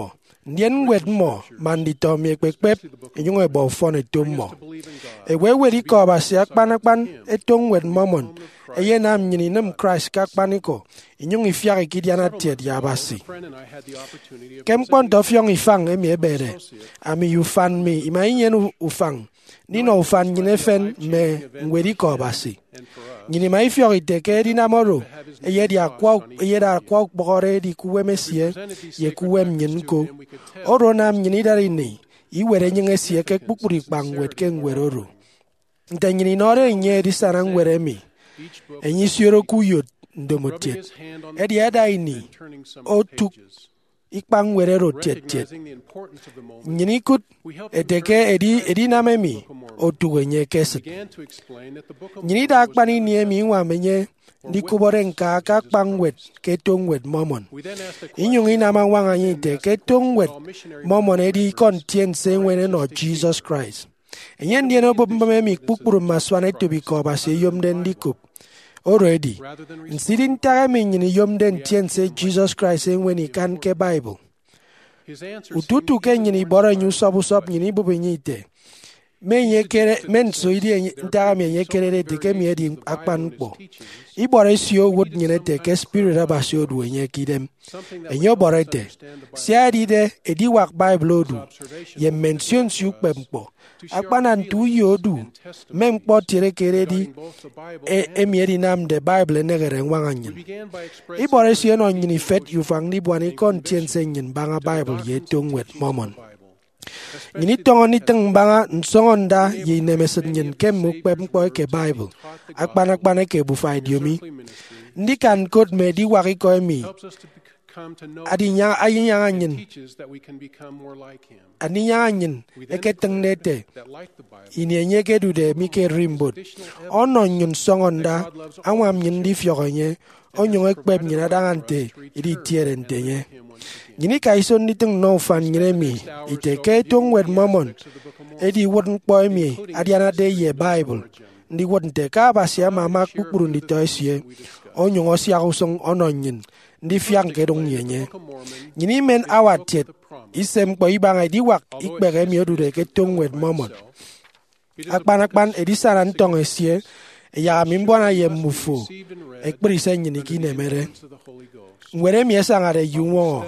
S2: ndien wet mo man di to mi pep inyung e bo fon etum mo e we di ko ba sia kpan etong wet momon e ye nam nyini nam Christ ka kpaniko inyung ifia ki diana tiet ya basi kem pon do fyong ifang e mi ebere ami you fan mi ima yen ufang ni no fan nyine fen me ngwedi ko basi nyini mai fyong ite ke di namoro e ye dia kwa e ye da kwa bore di kuwe mesie ye kuwe nyin ko oro nam nyini dari ni i were nyinge sie ke pukuri bangwet ke ngweroro nta nyini nore nye di sarang were mi enyi sioro kuyot ndomotiet edi ada ini o tuk ikpang werero tiet nyini kut eteke edi namemi o tuwenye keset nyini da akpani niemi wa menye di kuborenka ka kpangwet ke tongwet momon inyungi nama wanga yite ke tongwet momon edi kontien senwene no Jesus Christ enyen dieno bombamemi pukpuru maswane tubi ko base yomden dikup already insidin tagami nyini yomden tien se Jesus Christ enweni kan ke Bible ututu ke nyini bora nyu sobu nyini bubenyite menye kere men so idi tagami nye kere te ke mi edi akpan po I bora sio wod nyine te ke spirit abasio du nye kidem enyo bora te sia de edi wak Bible odu ye mention su pempo akpanan tu yodu mem po tire kere di mi edi nam de Bible negere wanganyin I bora sio no nyini fet yu fang ni bwani kontien senyin banga Bible ye tongwet momon nyini tongo ni teng banga nsongonda ye nemeset nyin kem muk pempo ke Bible akpan ke bufai diomi ndikan kod me di waki ko mi adinya ayinya nyin aninya nyin eketeng nete ini nyeke du de mi ke rimbot ono nyun songonda awam nyin di fyogonye onyo ekpeb nyina dangante idi tierente nye nyini kaison ni teng no fan nyine mi ite ke tongwet momon edi won boy mi adiana de ye Bible ndi won te ka basia mama kukuru ndi toisie onyo osia usong ononyin ndi fiang ke dong yenye nyini men awatet isem ko ibanga di wak ikbere mi odu de ke tongwet momon akpan edi saran tong esie ya mimbona ye mufu ekprise nyini kinemere ngwere mi esangare yuwo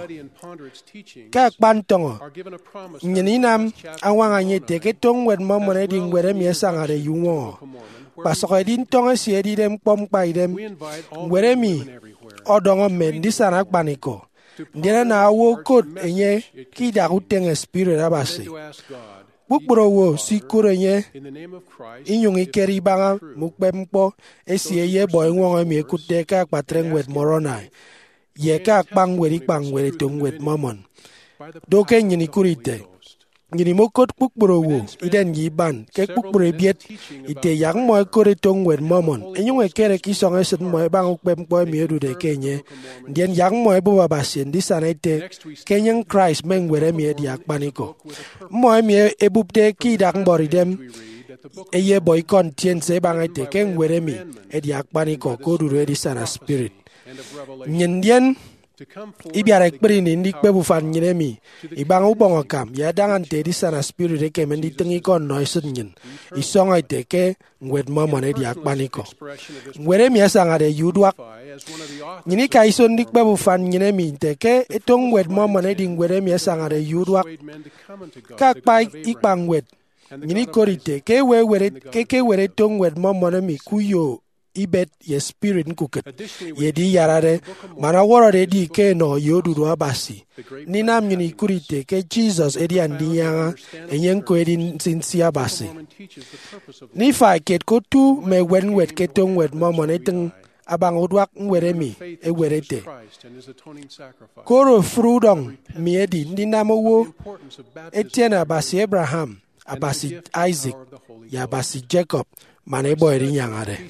S2: ka kpantongo nyini nam awanga nyete ke tongwet momon edi ngwere mi esangare yuwo pasoko edi tongo si edi dem pompa idem ngwere mi odongo men di sana kpaniko ndena na awo kot enye ki da utenge spirit abase bukbro wo sikure nye inyungi keri banga mukpempo esi ye boy ngwa mi kutte ka patrengwet morona ye ka pangweri tongwet momon doke nyini kurite nyini mokot bukbro wo iden yiban ke bukbro biet ite yang mo kore tongwet momon enyunge kere kisonga set mo bang ukpempo mi edu de kenye ndien yang mo bo babasien di sanete kenyen Christ mengwere mi edi akpaniko mo mi ebupte ki dak boridem eye boy kontien se bangate kengwere mi edi akpaniko koduru edi sana spirit nyendien ibiara ekperini ndi kpebu fan nyine mi ibang ubongo kam ya dangan te di sana spirit ke mendi tengi kon noise nyin isonga ite ke ngwet momon edi akpaniko ngwere mi asangare yudwak nyini ka ison ndi kpebu fan nyine mi te ke etong ngwet momon edi ngwere mi asangare yudwak ka kpai ikpangwet nyini korite ke were tong ngwet momon mi kuyo ibet ye spirit nkuket ye di yarare mana woro de di ke no yodu do abasi ni nam nyini kurite ke Jesus edi andiya enyen ko edi sinsia basi ni fa ket ko tu me wenwet ke tongwet momon eteng abang odwak ngwere mi e werete koro frudong mi edi ni namowo etiena basi Abraham abasi Isaac ya basi Jacob mane boy ri nyangare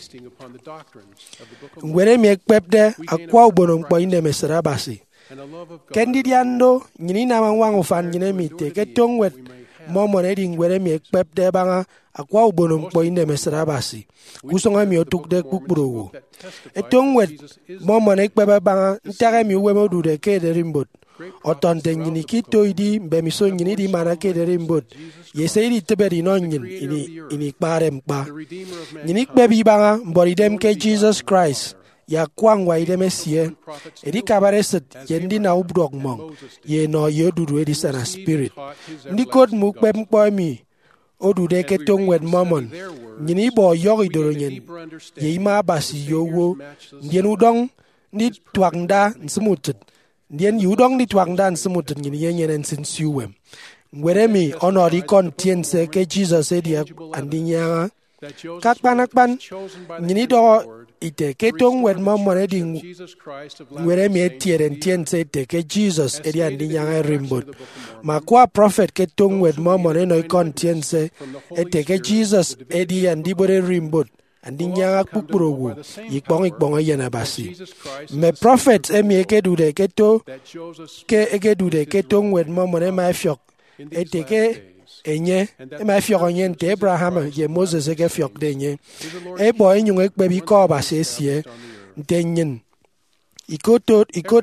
S2: ngwere mi ekpepde akwa ubono mpo inde mesera basi kendi diando nyini na mangwangu fan nyine mi te ke tongwet momon edi ngwere mi ekpepde banga akwa ubono mpo inde mesera basi kusonga mi otukde kukburo wo etongwet momon ekpepe banga ntare mi uwe modu de ke de rimbot oton de nyini ki toy di mbe mi so nyini di mana ke de rimbot ye se di tebe di non nyin ini kpare mkpa nyini kpebi banga mbori dem ke Jesus Christ ya kwang wa ide mesie edi kabare set yendi na ubdog mong ye no ye dudu edi sana spirit ndi kod mu kpem kpomi odu de ke tong wed momon nyini bo yogi doro nyen ye ima basi yowo ndien udong ni twangda nsmutut ndien yudong ni twangda nsmutut nyini ye nyen sin siwem ngweremi onori kon tiense ke Jesus edi andinya kakpanakpan nyini do ite ke tong wed momon edi ngweremi etieren tiense ite ke Jesus edi andinya rimbot makwa prophet ke tong wed momon eno kon tiense ite ke Jesus edi andibore rimbot andinya kpukpurowu ikpong yena basi me prophet emi ke dude ke to ke dude ke tong wed momon ema fiok ite ke enye ema fiok onye nte Abraham ye Moses ke fiok de nye e boy nyung ek bebi ko ba se sie nte nyin ikote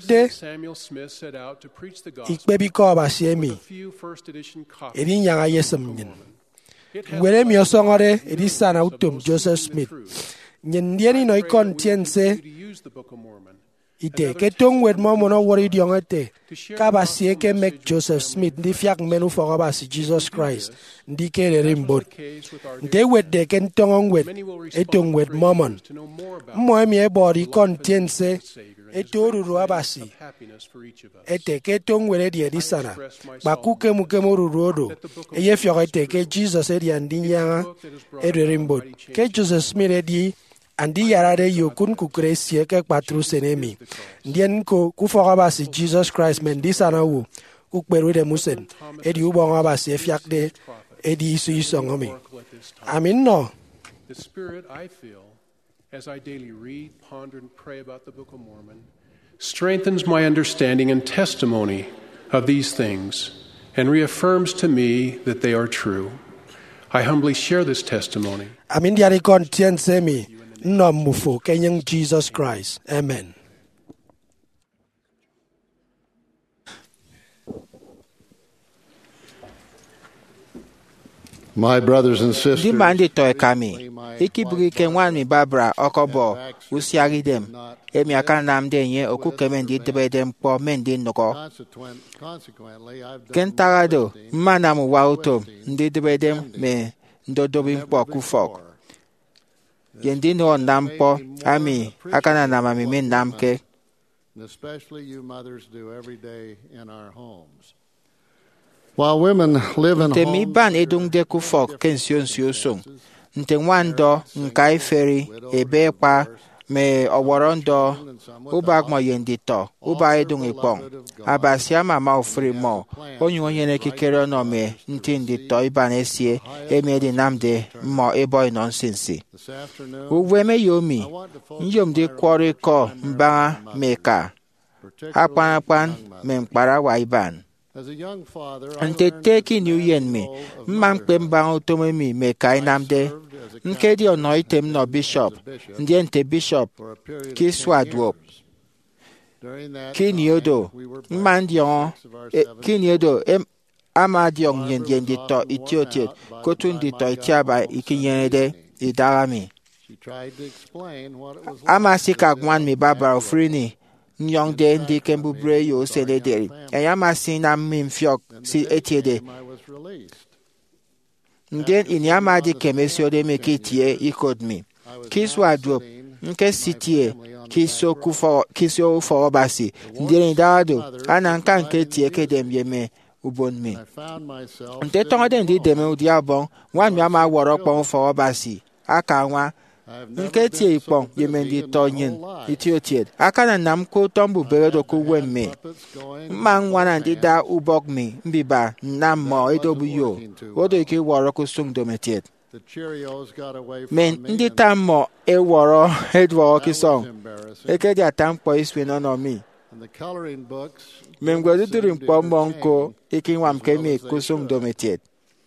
S2: ikbebi ko ba se mi edi nyanga yesem nyin ngwere mi osongore edi sana utum Joseph Smith nyin ndieni no ikon tiense ite ke tong wed momon o wori diongete ka ba sie ke mek Joseph Smith ndi fiak menu fo ba si Jesus Christ ndi ke rimbot de wed de ken tong wed etong wed momon mo mi e body contiense etoru ro abasi ete ke tong wed de di sana ba ku ke mu rodo e ye fiok ete ke Jesus e di andinya e rimbot ke Joseph Smith e di andi yarare yokun ku kresie ke patru senemi ndien ko ku foga basi Jesus Christ men di sana wu ku kperu de musen edi ubonga basi fiak de edi isu isongomi amin no
S10: the spirit I feel as I daily read, ponder and pray about the Book of Mormon strengthens my understanding and testimony of these things and reaffirms to me that they are true. I humbly share this testimony.
S2: Amin diari kon tien semi nom mufo kenyang Jesus Christ. Amen.
S3: My brothers and sisters,
S4: di mandi toy kami ikibiri ke nwan mi Barbara okobo usiagi dem emi akanam de nye oku kemendi debedem po mendi noko kentarado manam wauto ndi debedem me ndodobi po kufok yendi no nampo ami akana namami min namke
S3: especially you mothers do every day in our homes. While women live in
S4: temi ban edung de kufok kension siosung nte nwando nkai feri ebe pa me oworondo ubag mo yendito uba edung ipong abasia mama ofri mo onye ne kikere no me ntindito ibanesie emedi namde mo eboy nonsense uwe me yomi nyom de kwori ko mba meka apan me mpara wa iban ante teki new yen me man pemba otomomi me kai namde nkedi onoitem no bishop ndiente bishop kiswadwop kiniodo mandion kiniodo amadion yendi to itiotiet kotundi to itiaba ikinyede idarami amasika gwan me Barbara Frini nyong de ndi kembubre yo selederi eyama sina mimfiok si etiede nden inyama di kemesio de mekitie ikodmi kiswa drop nke sitie kisio fo basi ndeni dado ananka nke tie kedem yeme ubonmi nte tonde ndi deme udiabon wan mi ama woro pon fo basi akanwa nke tie ipon yemendi tonyin itiotied akana nam ko tombu beredo ko wemme man wana ndida ubogmi mbiba nam mo edobuyo odo ke woro ko sung dometied men ndi tammo e woro edwo ki song ekedi atampo iswe no mi men gwaduturi mpombo nko ikinwam kemi ko sung dometied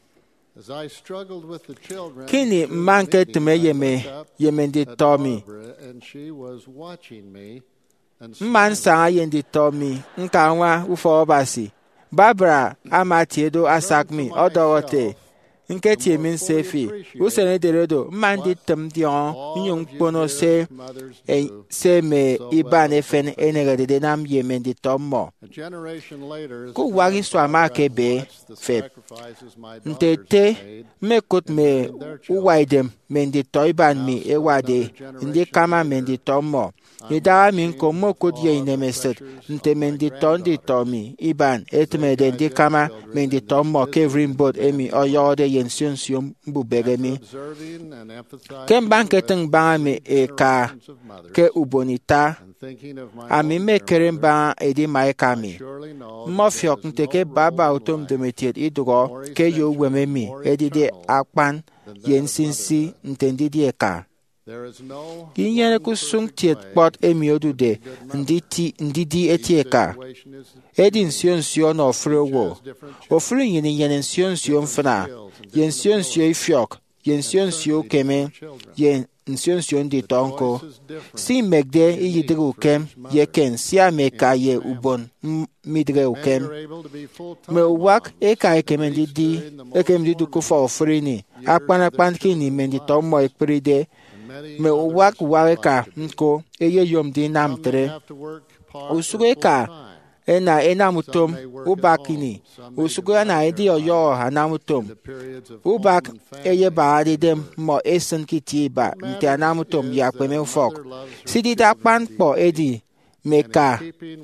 S4: kini manke tume yemendi Tommy mman sanga yendi tomi nka nwa ufo obasi Barbara amatiedo asakmi odowote nke tiemin sefi usene deredo mandi temdion nyung pono se me iban efen enegade de nam yemen di tommo ku wagi swama kebe fet ntete mekut me uwaidem mendi toiban mi ewade ndi kama mendi tommo Ida min ko mokut ye inemeset nte mendi tondi tomi iban etmede ndi kama mendi tommo kevrin bot emi oyode yension sium bubegemi kem keteng ba me ka ke ubonita ami me kerem ba edi maekami mofiok nte ke baba utom demetiet idugo ke yo wememi edi de akpan yensinsi ntendi di eka Kinyane kusung tiet pot emiodu de ndidi etieka. Edin sion ofrewo. Ofre yen sion fana. Yen sion ifiok. Yen sion keme. Yen sion di tonko. Si megde iyidigu kem yeken sia meka ye ubon midre ukem. Me wak eka ekeme ndidi du kufa ofre ni. Akpan kini mendi tomo ekpride. Me wak wareka nko eye yom di namtre usuge ka enamutom ubakini usuge na edi oyo hanamutom ubak eye baadi dem mo esen kitiba nte anamutom ya kweme fok sidi da panpo edi meka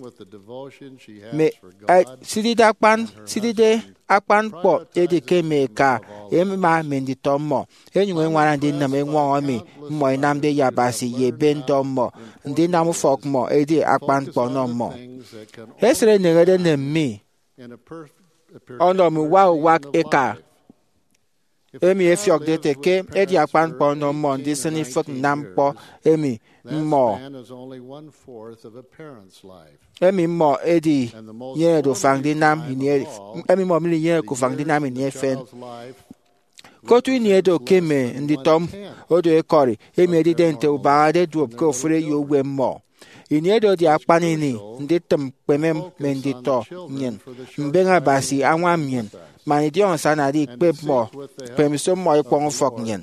S4: sidi de akpan po edi ke meka emma mendi tommo enywe nwara ndi nam enwo omi mo inam de yabasi ye bendommo ndi nam fok mo edi akpan po no mo esre negede nemmi ono mi wak eka emi efiok de teke edi akpan po no mo ndi seni fok nam po emi mo emi mo edi ye do fangdinam ini emi mo mili ye ku fangdinam ini fen kotu ini edo keme ndi tom odo ekori emi edi dente ubade duop ko fure yo we mo ini edo di akpanini ndi tempemem mendito nyen mbenga basi anwa myen mani di on sana di pep mo pemiso mo ikon fok nyen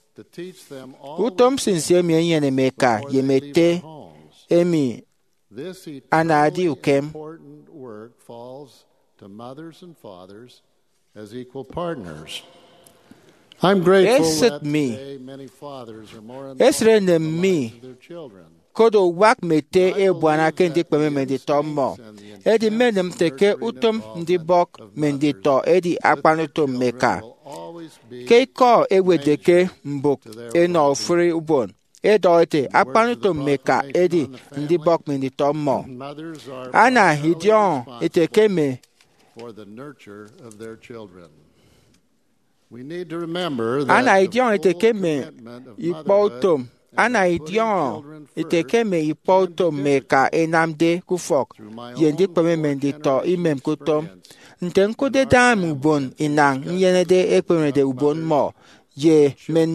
S4: utom sinsie mi yen meka yemete emi anadi ukem
S3: work falls to mothers and fathers as equal partners. I'm grateful that today many fathers are more involved in the lives of their children.
S4: Kodo wak mete e bwana kendi peme mendito mo. Edi menem teke utom ndi bok mendito edi akpanutom meka. Keiko ewedeke mbok eno free ubon. Edoite akpanutom meka edi ndi bok mendito mo. Ana hidion etekeme
S3: for the nurture of their children. We need to remember that
S4: ana hidion etekeme ipotom ana hidion etekeme ipotom meka enamde kufok yendi peme mendito imem kutom ntenkude dam ubon inang yenede ekpemede ubon mo ye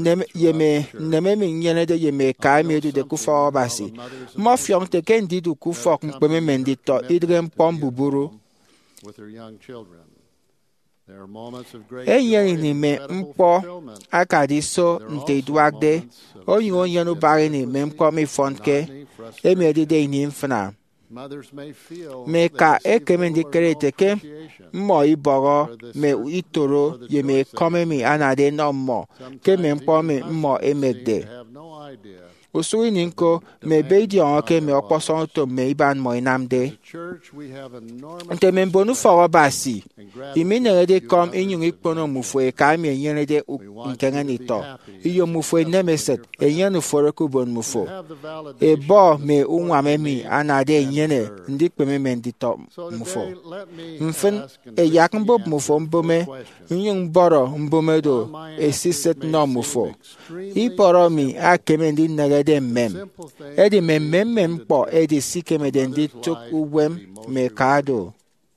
S4: neme yenede yeme ka medu de kufa obasi mo fion te kendi du kufok mpeme mendito idrem pombuburu
S3: with their young children. There are moments of great
S4: eyen ni me mpo akadi so nte duagde oyin yenu bari ni me mpo mi fonke emedi de ni mfna me ka ekemendi kerete ke mo iboro me itoro ye me kome mi anade no mo ke me mpo mi mo emegde usui ninko me beidi onke me oposon to me iban mo inamde nte me mbonu foro basi iminere de kom inyung ikpono mufwe ka me yene de nkenge nito iyo mufwe nemeset enyenu foro kubon mufo ebo me unwa memi anade yene ndikpe me mendito mufo mfen yakmbo mufo mbome inyung boro mbomedo esiset no mufo iporo mi akemendi nere de mem edi mem po edi sikeme de ndi tuk uwem mekado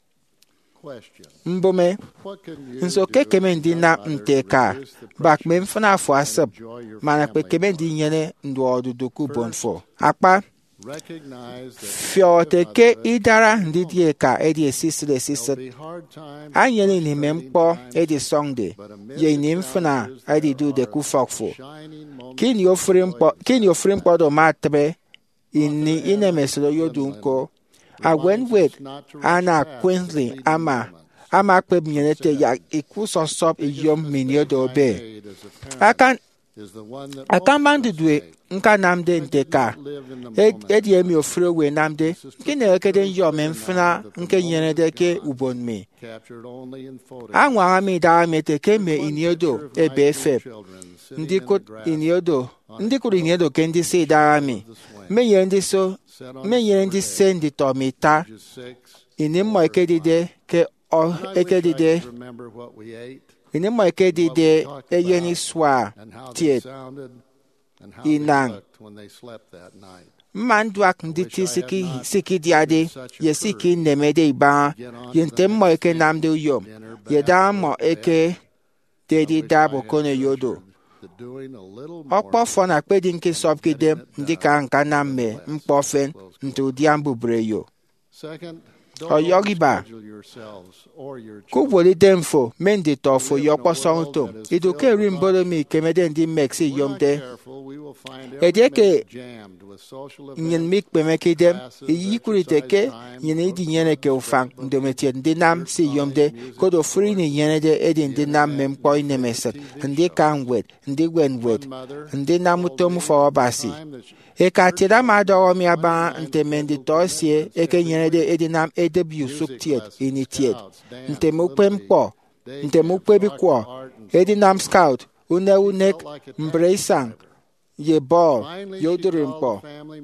S4: mbome nso kekeme ndi na nteka bak mem fana fo asab mana pe keme ndi nyene ndo oduduku bonfo akpa fiote ke idara ndidi ka edi esisile esisile anyele ni mempo edi songde ye ni mfuna edi du de kufokfo kini ofrim po do matre ini inemeslo yodunko awenwet ana Quincy ama kpe mienete ya ikusosop iyom miniodo be akan mandudwe nka namde nteka edi emi ofre we namde kine ekede yom mfuna nke yenede ke ubonme anwa ami da mete ke me iniodo ebefe ndikut iniodo ke ndi se da ami me yendi se ndi tomita inimmo ekedide ke ekedide inimmo ekedide eyeni swa tiet inang manduak nditi siki diade yesiki nemede iba yentemmo eke namde uyom yedamo eke dedi dabo kone yodo ọkpọfọ na kpedi nke sọbgide ndị ka nka na mme mkpọfen ntụdiambubreyo ọyọgiba kugbolite mfo mendi tọfo yọkpọsọntom idokeri mbolomi kemede ndị meksi yomde edeke nyen mikpemekide iyikurite nyen idi nyene ke ufang ndometie ndị nam si yomde kodo free ni yenede edi ndị nam memkpọ inemeset ndị ka nwed ndị wenwed ndị namutom fọwọbasi eka tira ma mi aba ntemendi tosie eke yenede edi nam edebiu suktiet initiet ntemukpe mkpọ ntemukpe bikwo edi nam scout unek mbreisang ye ball yodere mkpọ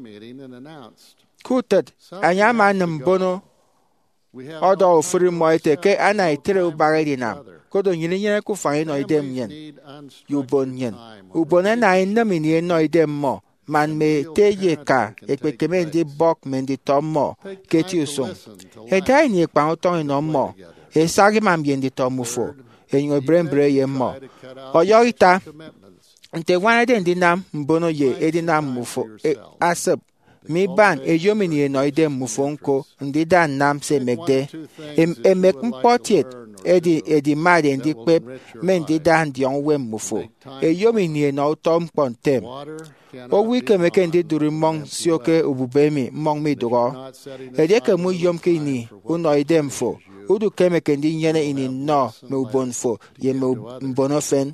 S4: kutet anyama nambono odo ofuri moite ke ana itere ubare dinam kodo nyine ku fain no idem yen yubon yen ubone na inamini no idem mo man me teye ka ekpekeme ndi bok mendi tomo keti usung edai ni ekpa oton no mo esagi mam yendi tomufo enyo brembre ye mo oyorita nte wanade ndi nam mbono ye edi nam mufo asep mi ban eyomini no ide mufo nko ndi dan nam se megde emek mpotiet edi made ndi pep mendi dan di onwe mufo eyomini no tom pontem o wike meke ndi duri mong sioke ububemi mong mi duro edeke mu yom ke ni uno ide mfo udu kemeke ndi yene ini no me ubonfo ye me mbonofen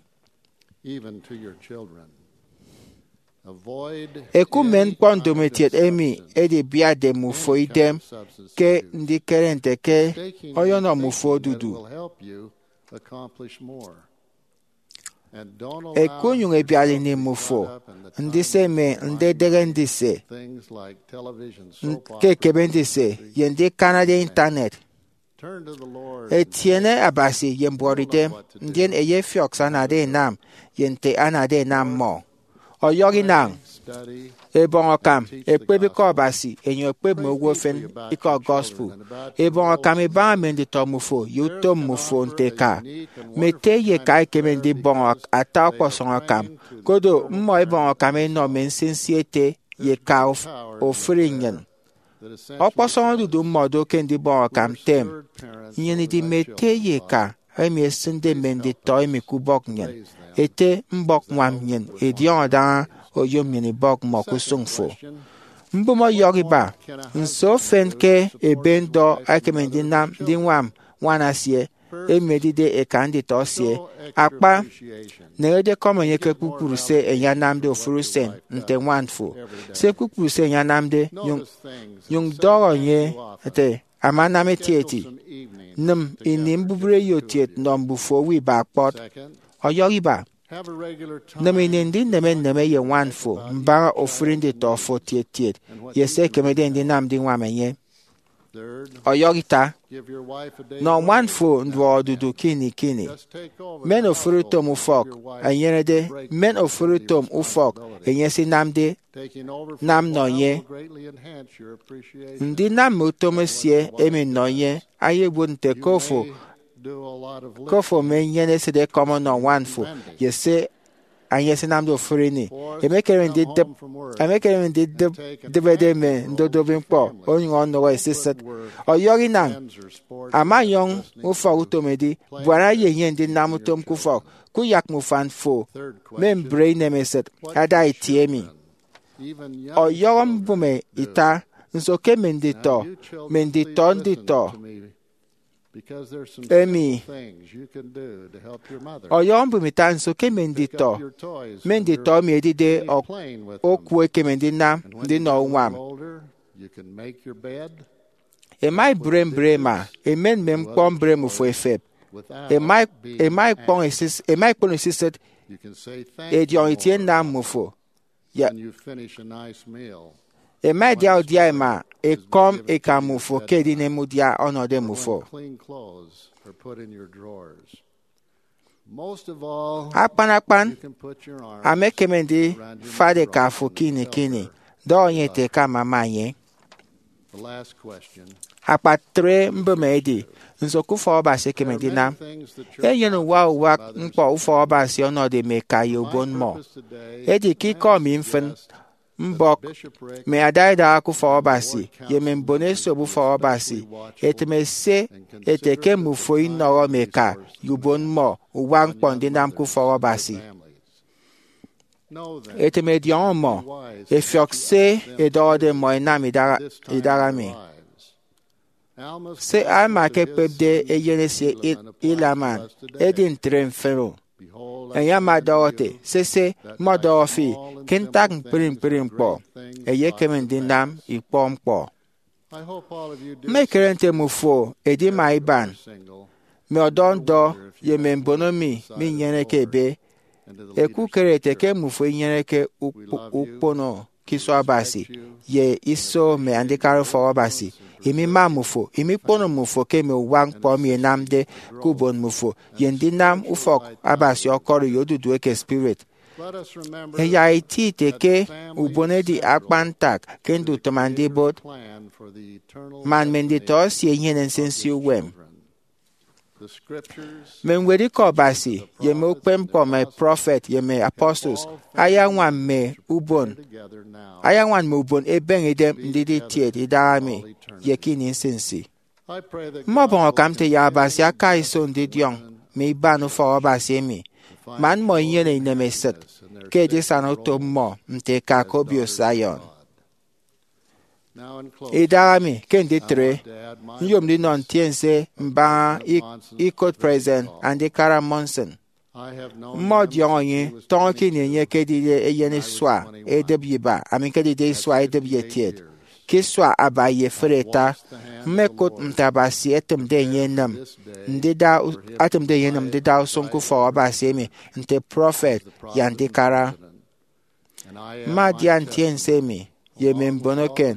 S4: ekumen pondometiet emi edi bia de mufo idem ke ndi kerente ke oyono mufo dudu ekunyung ebiali ni mufo ndise me ndedere ndise ke kebe ndise yendi Canada internet etiene abasi yemboride ndien eye fioksa na de nam yente anade nam mo oyogi nang ebon okam ekpebi ko abasi enyo ekpebi mogwo fen iko gospel ebon okam eba mendi tomufo yutom mufo nteka meteye kai kemendi bon ata okposon okam kodo mmo ebon okam no mensensiete ye ka ofrinyen okposon dudu mmodo kendi bon okam tem nyeni di meteye ka emi sinde mendi toy mi kubok nyen ete mbok nwam nyen edion da oyom nyeni bok mo kusungfo mbumo yogiba nso fenke ebendo akemendi nam di nwam wanasie emedide ekandi tosie akpa nerede komonye ke kukuru se enyanamde ofurusen nte nwanfo se kukuru se enyanamde yung doro nye ete amaname tieti num ini mbubure yotiet nombufo wi bakpot oyogiba Naminindi neme ye wanfo mbara ofrinde tofo tiet yese kemede ndi namdi wamenye oyogita no wanfo ndwo dudu kini men ofrutom ufok anyerede men ofrutom ufok enyesi namde nam noye ndi nam utomesie emi noye ayebu nte kofo men yene se de common no wanfo yese anye sinam do furini emekere ndi debede me ndodobin po onyu ono isiset oyori nan amanyong ufo utomedi bwana ye ndi namutom kufo kuyak mufan fo membre nemeset ada itiemi oyorom bume ita nsoke mendito ndito Emi oyom bumita nsoke mendito mi edide okwe kemendina ndi no nwam emai brema emen mem pom brem fo efeb emai pon isiset edion itien na mufo ya emai dia odia ma ekom ekamufo kedi ne mudia onode mufo akpan amekemendi fade ka fo kini do yete kama manye apatre mbemedi nsoku fo ba se kemendi na eyenu wa mpo ufo ba se onode meka yobon mo edi ki kom infin mbok me adaida akufo obasi yemembone sobu fo obasi etmese eteke mufo inoro meka yubon mo uwan pondi nam kufo obasi etmedion mo efiokse edode mo inam idarami se alma kepebde eyenesi ilaman edin tremfero enya madote sese modofi kentak pirim po eye kemendi nam ipom po mekerente mufo edi maiban me odondo ye membonomi mi nyeneke be eku kerete ke mufo nyeneke ukpono kiso abasi ye iso me andikaro fo abasi imi mamufo imi pono mufo ke me wang po mi namde kubon mufo yendi nam ufok abasi okori yodudu eke spirit ya iti teke ubone di akpantak kendu tomandi bot man mendito si yenen sensi wem menwedi ko basi yeme ukpempo me prophet yeme apostles ayawan me ubon eben edem ndidi tiet idami yekini sensi mobon kamte ya basi aka iso ndidion me ibanu fo basi mi man mo yene nemeset ke de sanoto mo mteka kobio sayon idami kendi tre nyom di non tiense mba ikot present andi kara monson mod yonye tonki nenye kedi eyene swa edbiba amin kedi de swa edbietiet ki swa abaye freta mekot mtabasi etem de yenam ndida atem de yenam ndida sonku fo abasi mi nte prophet yandi kara madian tiense mi yemembonoken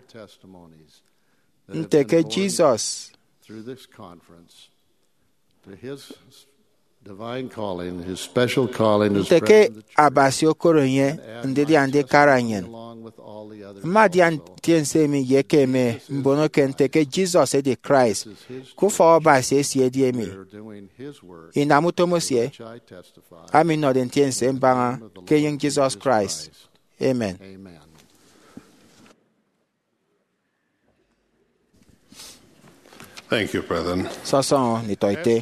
S4: nteke Jesus
S3: through this conference to his divine calling, his special calling as
S4: nteke abasi okoronye ndidi ande karanyen madian tiensemi yekeme mbonoken nteke Jesus edi Christ kufa obasi esi ediemi inamutomosie ami noden tiense mbanga keyin Jesus Christ. Amen.
S11: Thank you, Brethren.
S4: As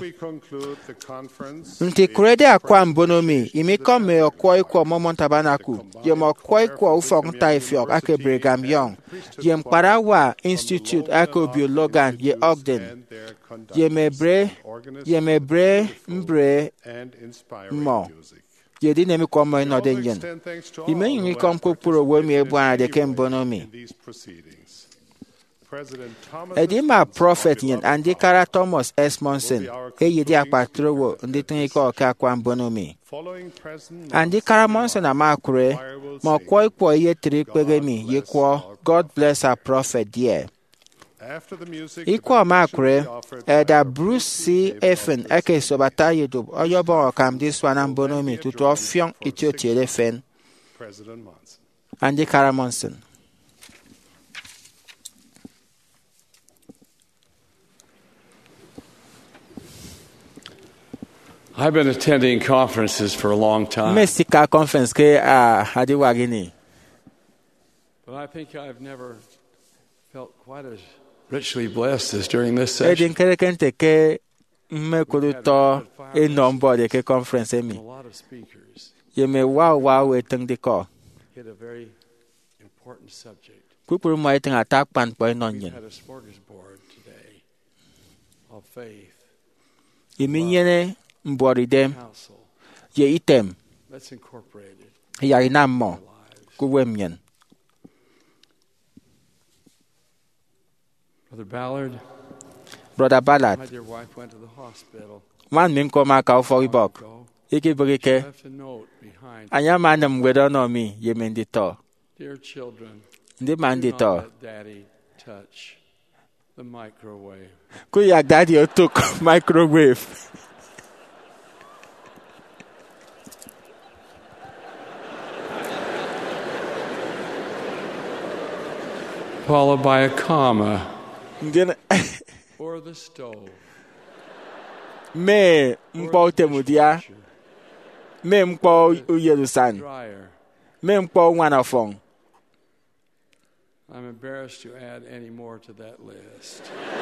S4: Nti kurede akwa mbonomi imikome okwa ikwa momon tabanaku yem okwa ikwa ufok ntaifyok ake Brigham Young yem Parawa Institute ake Biologan ye Ogden yemebre mbre mo yedi nemi komo inodenyen imenyi kom kokpuro wemi ebwana de kembonomi Edima prophet yen andi kara Thomas S. Monson eyedi akpatrowo ndi tuniko ka kwa mbonomi andi kara Monson amakure mo kwo ikwo ye tri pegemi ye kwo God bless our prophet dear ikwo amakure Elder Bruce C. Effen eke sobata yedub oyobo okam diswana mbonomi tutu ofyon itio tielefen andi kara Monson.
S1: I've been attending conferences for a long time.
S4: Mesika conference ke hadi wagini.
S1: But I think I've never felt quite as richly blessed as during this session.
S4: Edin kere kente ke mekuduto enombo de ke conference emi.
S1: A lot of speakers
S4: Ye me wow eteng de ko.
S1: hit a very important subject.
S4: Pupur mo eteng atak pan po
S1: We've
S4: nonyen.
S1: had a smorgasbord today of faith,
S4: Iminyene mbori dem
S1: counsel.
S4: ye item
S1: Let's incorporate it
S4: ya inamo
S1: in our lives.
S4: kuwemyen.
S1: Brother Ballard,
S4: Brother
S1: my
S4: Ballard,
S1: dear wife went to the hospital
S4: wan min ko ma ka for ibok.
S1: ago.
S4: Ike
S1: She
S4: burike
S1: left a note behind.
S4: anya manam wedo no mi ye mendito.
S1: Dear children,
S4: Ndi
S1: do not
S4: mandito.
S1: let Daddy touch the microwave.
S4: Ku ya daddy took microwave.
S1: Followed by a comma
S4: Ndien
S1: or the stove.
S4: me mpo temudia, me mpo uyelusan,
S1: Dryer.
S4: me mpo wanafong.
S1: I'm embarrassed to add any more to that list.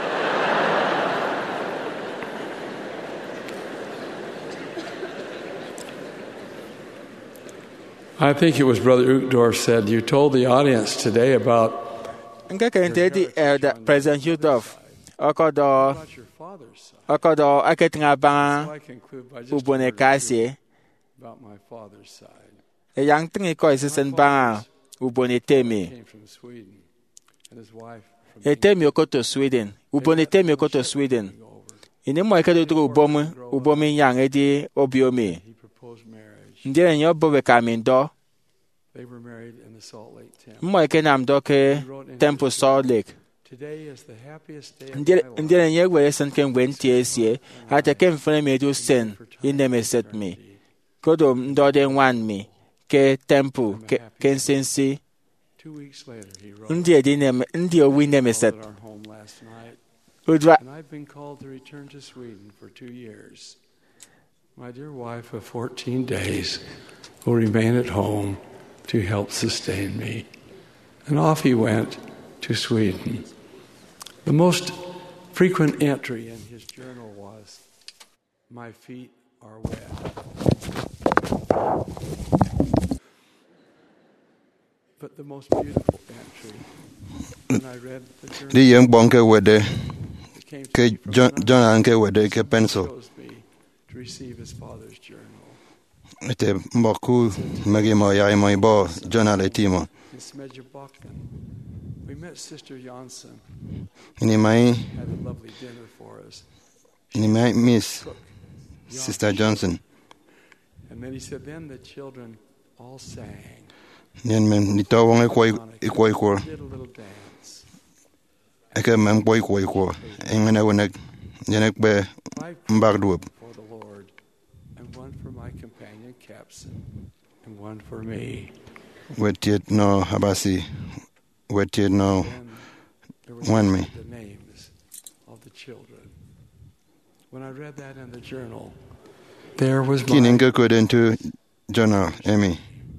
S1: I think it was Brother Uchtdorf said, you told the audience today about
S4: Nke kente di elder President Udolf. Okodo
S1: about your father's side.
S4: okodo aketinga ba
S1: So I conclude by just
S4: ubone
S1: a word or two
S4: kasi.
S1: about my father's side.
S4: E yang tingi ko isisen ba ubone temi.
S1: Came from Sweden, and his wife from
S4: E temi okoto Sweden. Ubone temi okoto Sweden.
S1: over.
S4: Ini mo ikedo duru ubomi yang edi obiomi.
S1: He proposed marriage.
S4: Ndire nyo bobe kamindo.
S1: They were married in the Salt Lake Temple.
S4: Mo ike nam doke Temple Salt Lake.
S1: Today is the happiest day of my life.
S4: Ndire nye were sen ken wen tiesie. Ate ken fene me du sen. Ineme set me. Kodo ndode wan mi. Ke Temple. Ken sensi.
S1: 2 weeks later, he wrote,
S4: Ndi owi neme set.
S1: called at our home last night,
S4: Udwa
S1: and I've been called to return to Sweden for 2 years. My dear wife of 14 days will remain at home to help sustain me. And off he went to Sweden. The most frequent entry in his journal was, my feet are wet. But the most beautiful entry, when I read the journal,
S6: Di yang bong ke wede
S1: it came to
S6: ke
S1: me from
S6: John an ke wede ke pencil.
S1: chose me to receive his father's journal.
S6: Ite mboku magi mo yai mo bo John ale timo.
S1: In Smedjebakken, we met Sister Janssen,
S6: Ini mai
S1: had a lovely dinner for us.
S6: miss Sister Johnson.
S1: And then he said, then the children all sang.
S6: Nien men ni to wong ikoi ko.
S1: Did a little dance.
S6: Eke men boy ko. Engene wonek yenek be
S1: 5
S6: mbagduop.
S1: for the Lord, and one for my companion Capson, and one for me.
S6: Wetiet no habasi. Wetiet no
S1: Then there were
S6: One me.
S1: the names of the children. When I read that in the journal, there was mine
S6: kininga ko into journal Emi.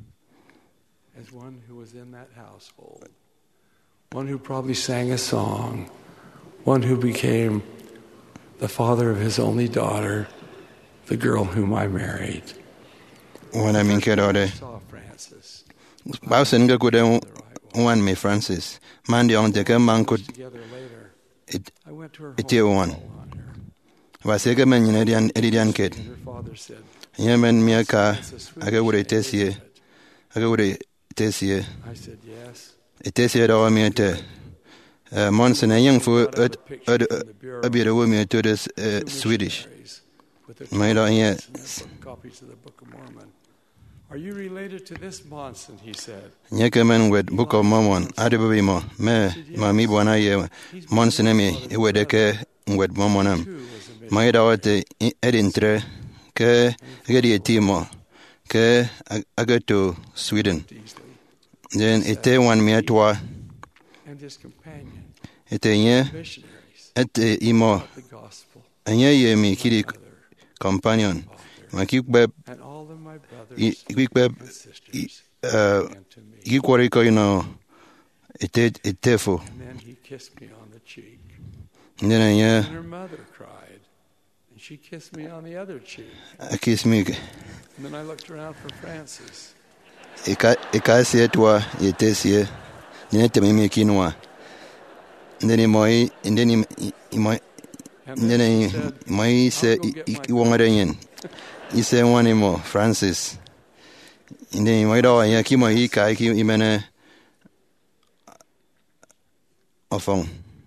S1: as one who was in that household, one who probably sang a song, one who became the father of his only daughter, the girl whom I married.
S6: Wana min ke dode.
S1: Saw Francis.
S6: Bausen ga ko den one me Francis. Mandi on de ke man ko
S1: Together later,
S6: it
S1: I went to her
S6: it
S1: home
S6: one.
S1: to call on her.
S6: Wasege men yene edian kid.
S1: And her father said,
S6: Yemen miaka
S1: "It's a Swedish
S6: aga wure
S1: name,
S6: tesie.
S1: isn't it?"
S6: Aga wure tesie.
S1: I said, yes.
S6: Tesie da miete. Monsen yang fu abira wo miete des Swedish.
S1: Missionaries with their
S6: My da ye
S1: copies of the Book of Mormon. Are you related to this Monson? He said.
S6: nyeke men wed Book of Mormon. Ade baby mo. Me ma mi bona ye Monsen mi e wede ke wed Mormonam.
S1: Too was a mission.
S6: My da wate edintre ke gedi timo ke aga to Sweden.
S1: Easily.
S6: Then ite one mietwa
S1: And his companion,
S6: ite nye
S1: missionaries,
S6: ete imo
S1: the gospel.
S6: anye ye mi kiri companion. My keep web, it therefore.
S1: And then he kissed me on the cheek.
S6: And then
S1: And her mother cried. And she kissed me on the other cheek.
S6: I kiss me.
S1: And then I looked around for Francis.
S6: I see it was it is here. Then it me quinoa. And then he might, and then he might, and then he might say, "You want to he said one more, Francis." And then he might all, yeah, keep my kai, keep him in a phone.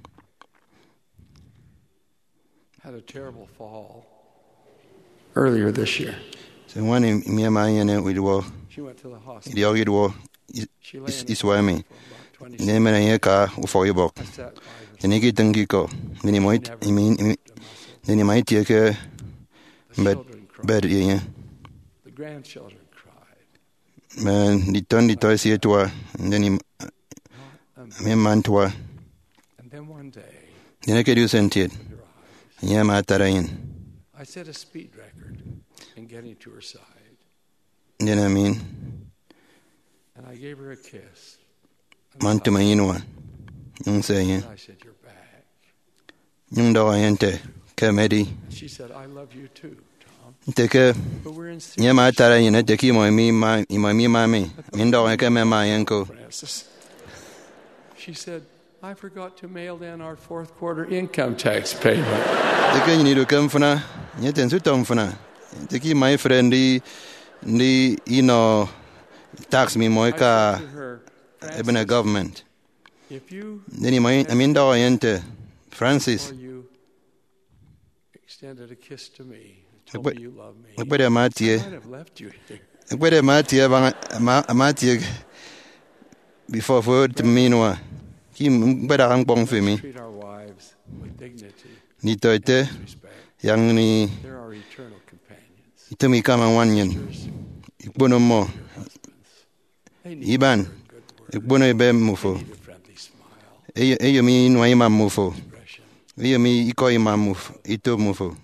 S1: Had a terrible fall earlier this year.
S6: So one in me and my and we do.
S1: She went to the hospital.
S6: The old war is why me. Name and a car for your book. Then he get and go. Then he might, then he might take a bed.
S1: The grandchildren cried.
S6: Man, he turned the toys here to her, and then he man to her.
S1: And then one day,
S6: then I could use it. Yeah, my terrain.
S1: I set a speed record in getting to her side.
S6: Then I mean,
S1: and I gave her a kiss.
S6: Man to my inwa. Young say,
S1: I said, "You're back."
S6: Young dog, I enter. Comedy.
S1: She said, "I love you too, Tom."
S6: Take a yeah, my terrain. I take him, me, my mammy. Mindo, I come at my uncle.
S1: She said, "I forgot to mail in our fourth quarter income tax payment."
S6: You need to come for now. You tend to come for now. Take my friend, you know, tax me more car. Even a government. Then you might, I mean, do I enter Francis?
S1: You extended a kiss to me. Told me you love me.
S6: But I might
S1: have left you here.
S6: But I might before for to me no. Kim better hang bong for me.
S1: Treat our wives with dignity.
S6: Ni toite yang ni.
S1: They're our eternal companions.
S6: Ito mi kama wanyan. Ikbono mo. Iban. Ikbono ibe mufo. Eyo mi nwa ima mufo. Eyo mi iko ima mufo. Ito mufo.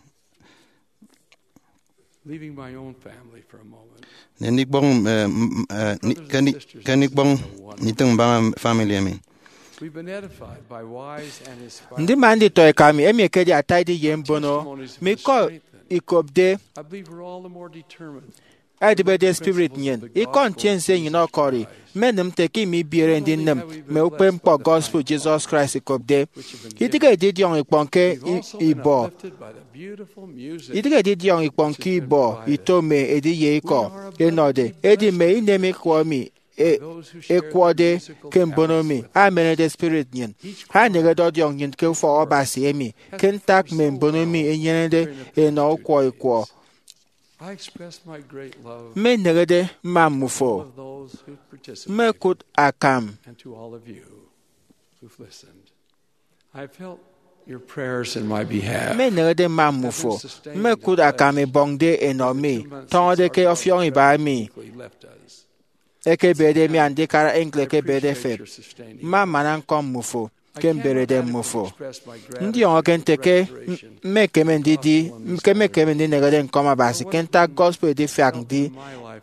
S1: Leaving my own family for a moment.
S6: Nik bong kan ik bong nitong bang family mi.
S1: We've been edified by wise and inspired.
S4: Ndi mandi to kami emi kedi ataidi yembono mi ko ikobde.
S1: I believe we're all the more determined.
S4: Adibede spirit nyen. Ikon chense nyina kori. Menem teki mi biere ndinem. Me open po gospel Jesus Christ ikobde. Idige didion iponke ibo. Idige didion iponke ibo. Itome edi yeiko. Enode. Edi me inemi kwami. Ekwode kembonomi amene the spirit nyen ha negado diong nyen ke for obasi emi kentak membonomi enyenede eno kwo ikwo
S1: I express my great love
S4: me negade mamufo me kut akam
S1: and to all of you who've listened. I felt your prayers in my behalf.
S4: Me negade mamufo me kut akam bongde enomi tonde ke ofyon iba mi eke bede mi andi kara engle ke bede fe ma manan kom mufo kembere de mufo ndi on kente ke me kemendi di me kemendi negade nkoma basi kenta gospel di fiang di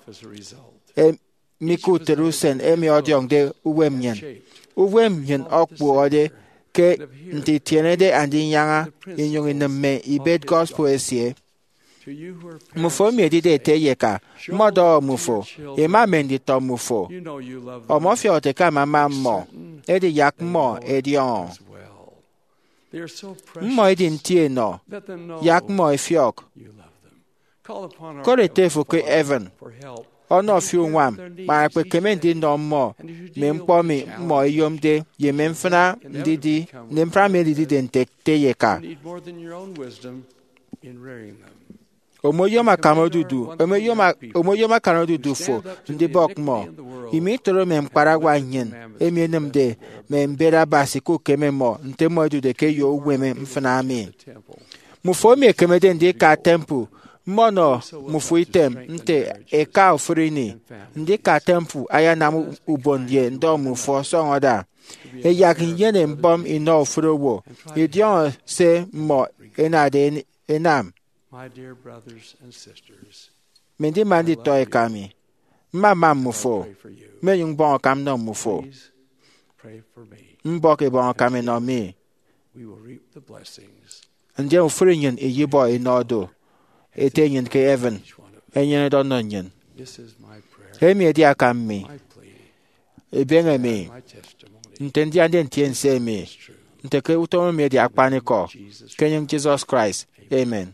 S4: mi kuterusen mi odiong de uwemyen okbu ode ke ndi tienede andi yanga inyong inme ibet gospel esie mufo mi edide te yeka modo mufo e ma mendi to mufo o mo fi ote ka mama mo edi yak mo edion mo edi ntie no yak mo efiok kore te fo ke even ono fi unwam ma pe kemendi no mo me mpo mi mo yomde ye memfna ndidi ne mpra me didi den te yeka omoyoma kanodudu omoyoma kanodudu fo ndi bokmo imi toro mem paragwa nyen emienem de membera basiku kememo ntemodu de ke yo weme mfana mi mufo mi kemede ndi ka temple mono mufu item nte eka ofrini ndi ka temple aya nam ubonye ndo mufo songoda eyakin yene mbom ino ofrowo idion se mo enade enam
S9: My dear brothers and sisters,
S4: Mendi mandi toy kami. Mama mufo. Me yung bon kam no mufo.
S9: please pray for me.
S4: Mboke bon kami no mi.
S9: We will reap the blessings.
S4: Nje ufrinyin e yibo e nodo. E tenyin ke Evan. Enyen don nonyin.
S9: This is my prayer,
S4: Hemi edi akam mi.
S9: my plea,
S4: E benga mi.
S9: my testimony.
S4: Ntendi anden tien se mi. Nteke utomo mi edi akpani ko. Kenyang Jesus Christ. Amen.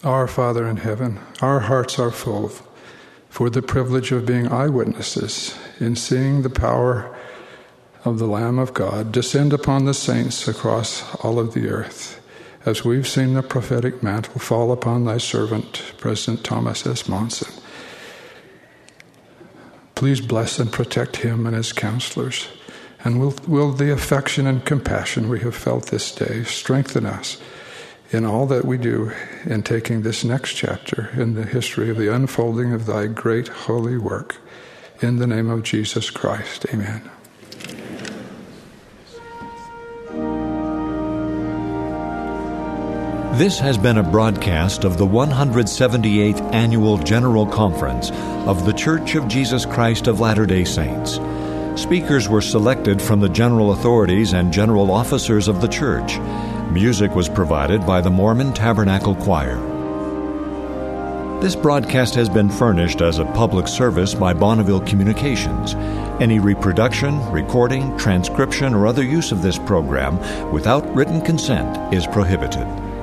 S11: Our Father in heaven, our hearts are full for the privilege of being eyewitnesses in seeing the power of the Lamb of God descend upon the saints across all of the earth, as we've seen the prophetic mantle fall upon thy servant, President Thomas S. Monson. Please bless and protect him and his counselors, and will the affection and compassion we have felt this day strengthen us in all that we do in taking this next chapter in the history of the unfolding of thy great holy work. In the name of Jesus Christ, amen.
S8: This has been a broadcast of the 178th Annual General Conference of The Church of Jesus Christ of Latter-day Saints. Speakers were selected from the general authorities and general officers of the church. Music was provided by the Mormon Tabernacle Choir. This broadcast has been furnished as a public service by Bonneville Communications. Any reproduction, recording, transcription, or other use of this program without written consent is prohibited.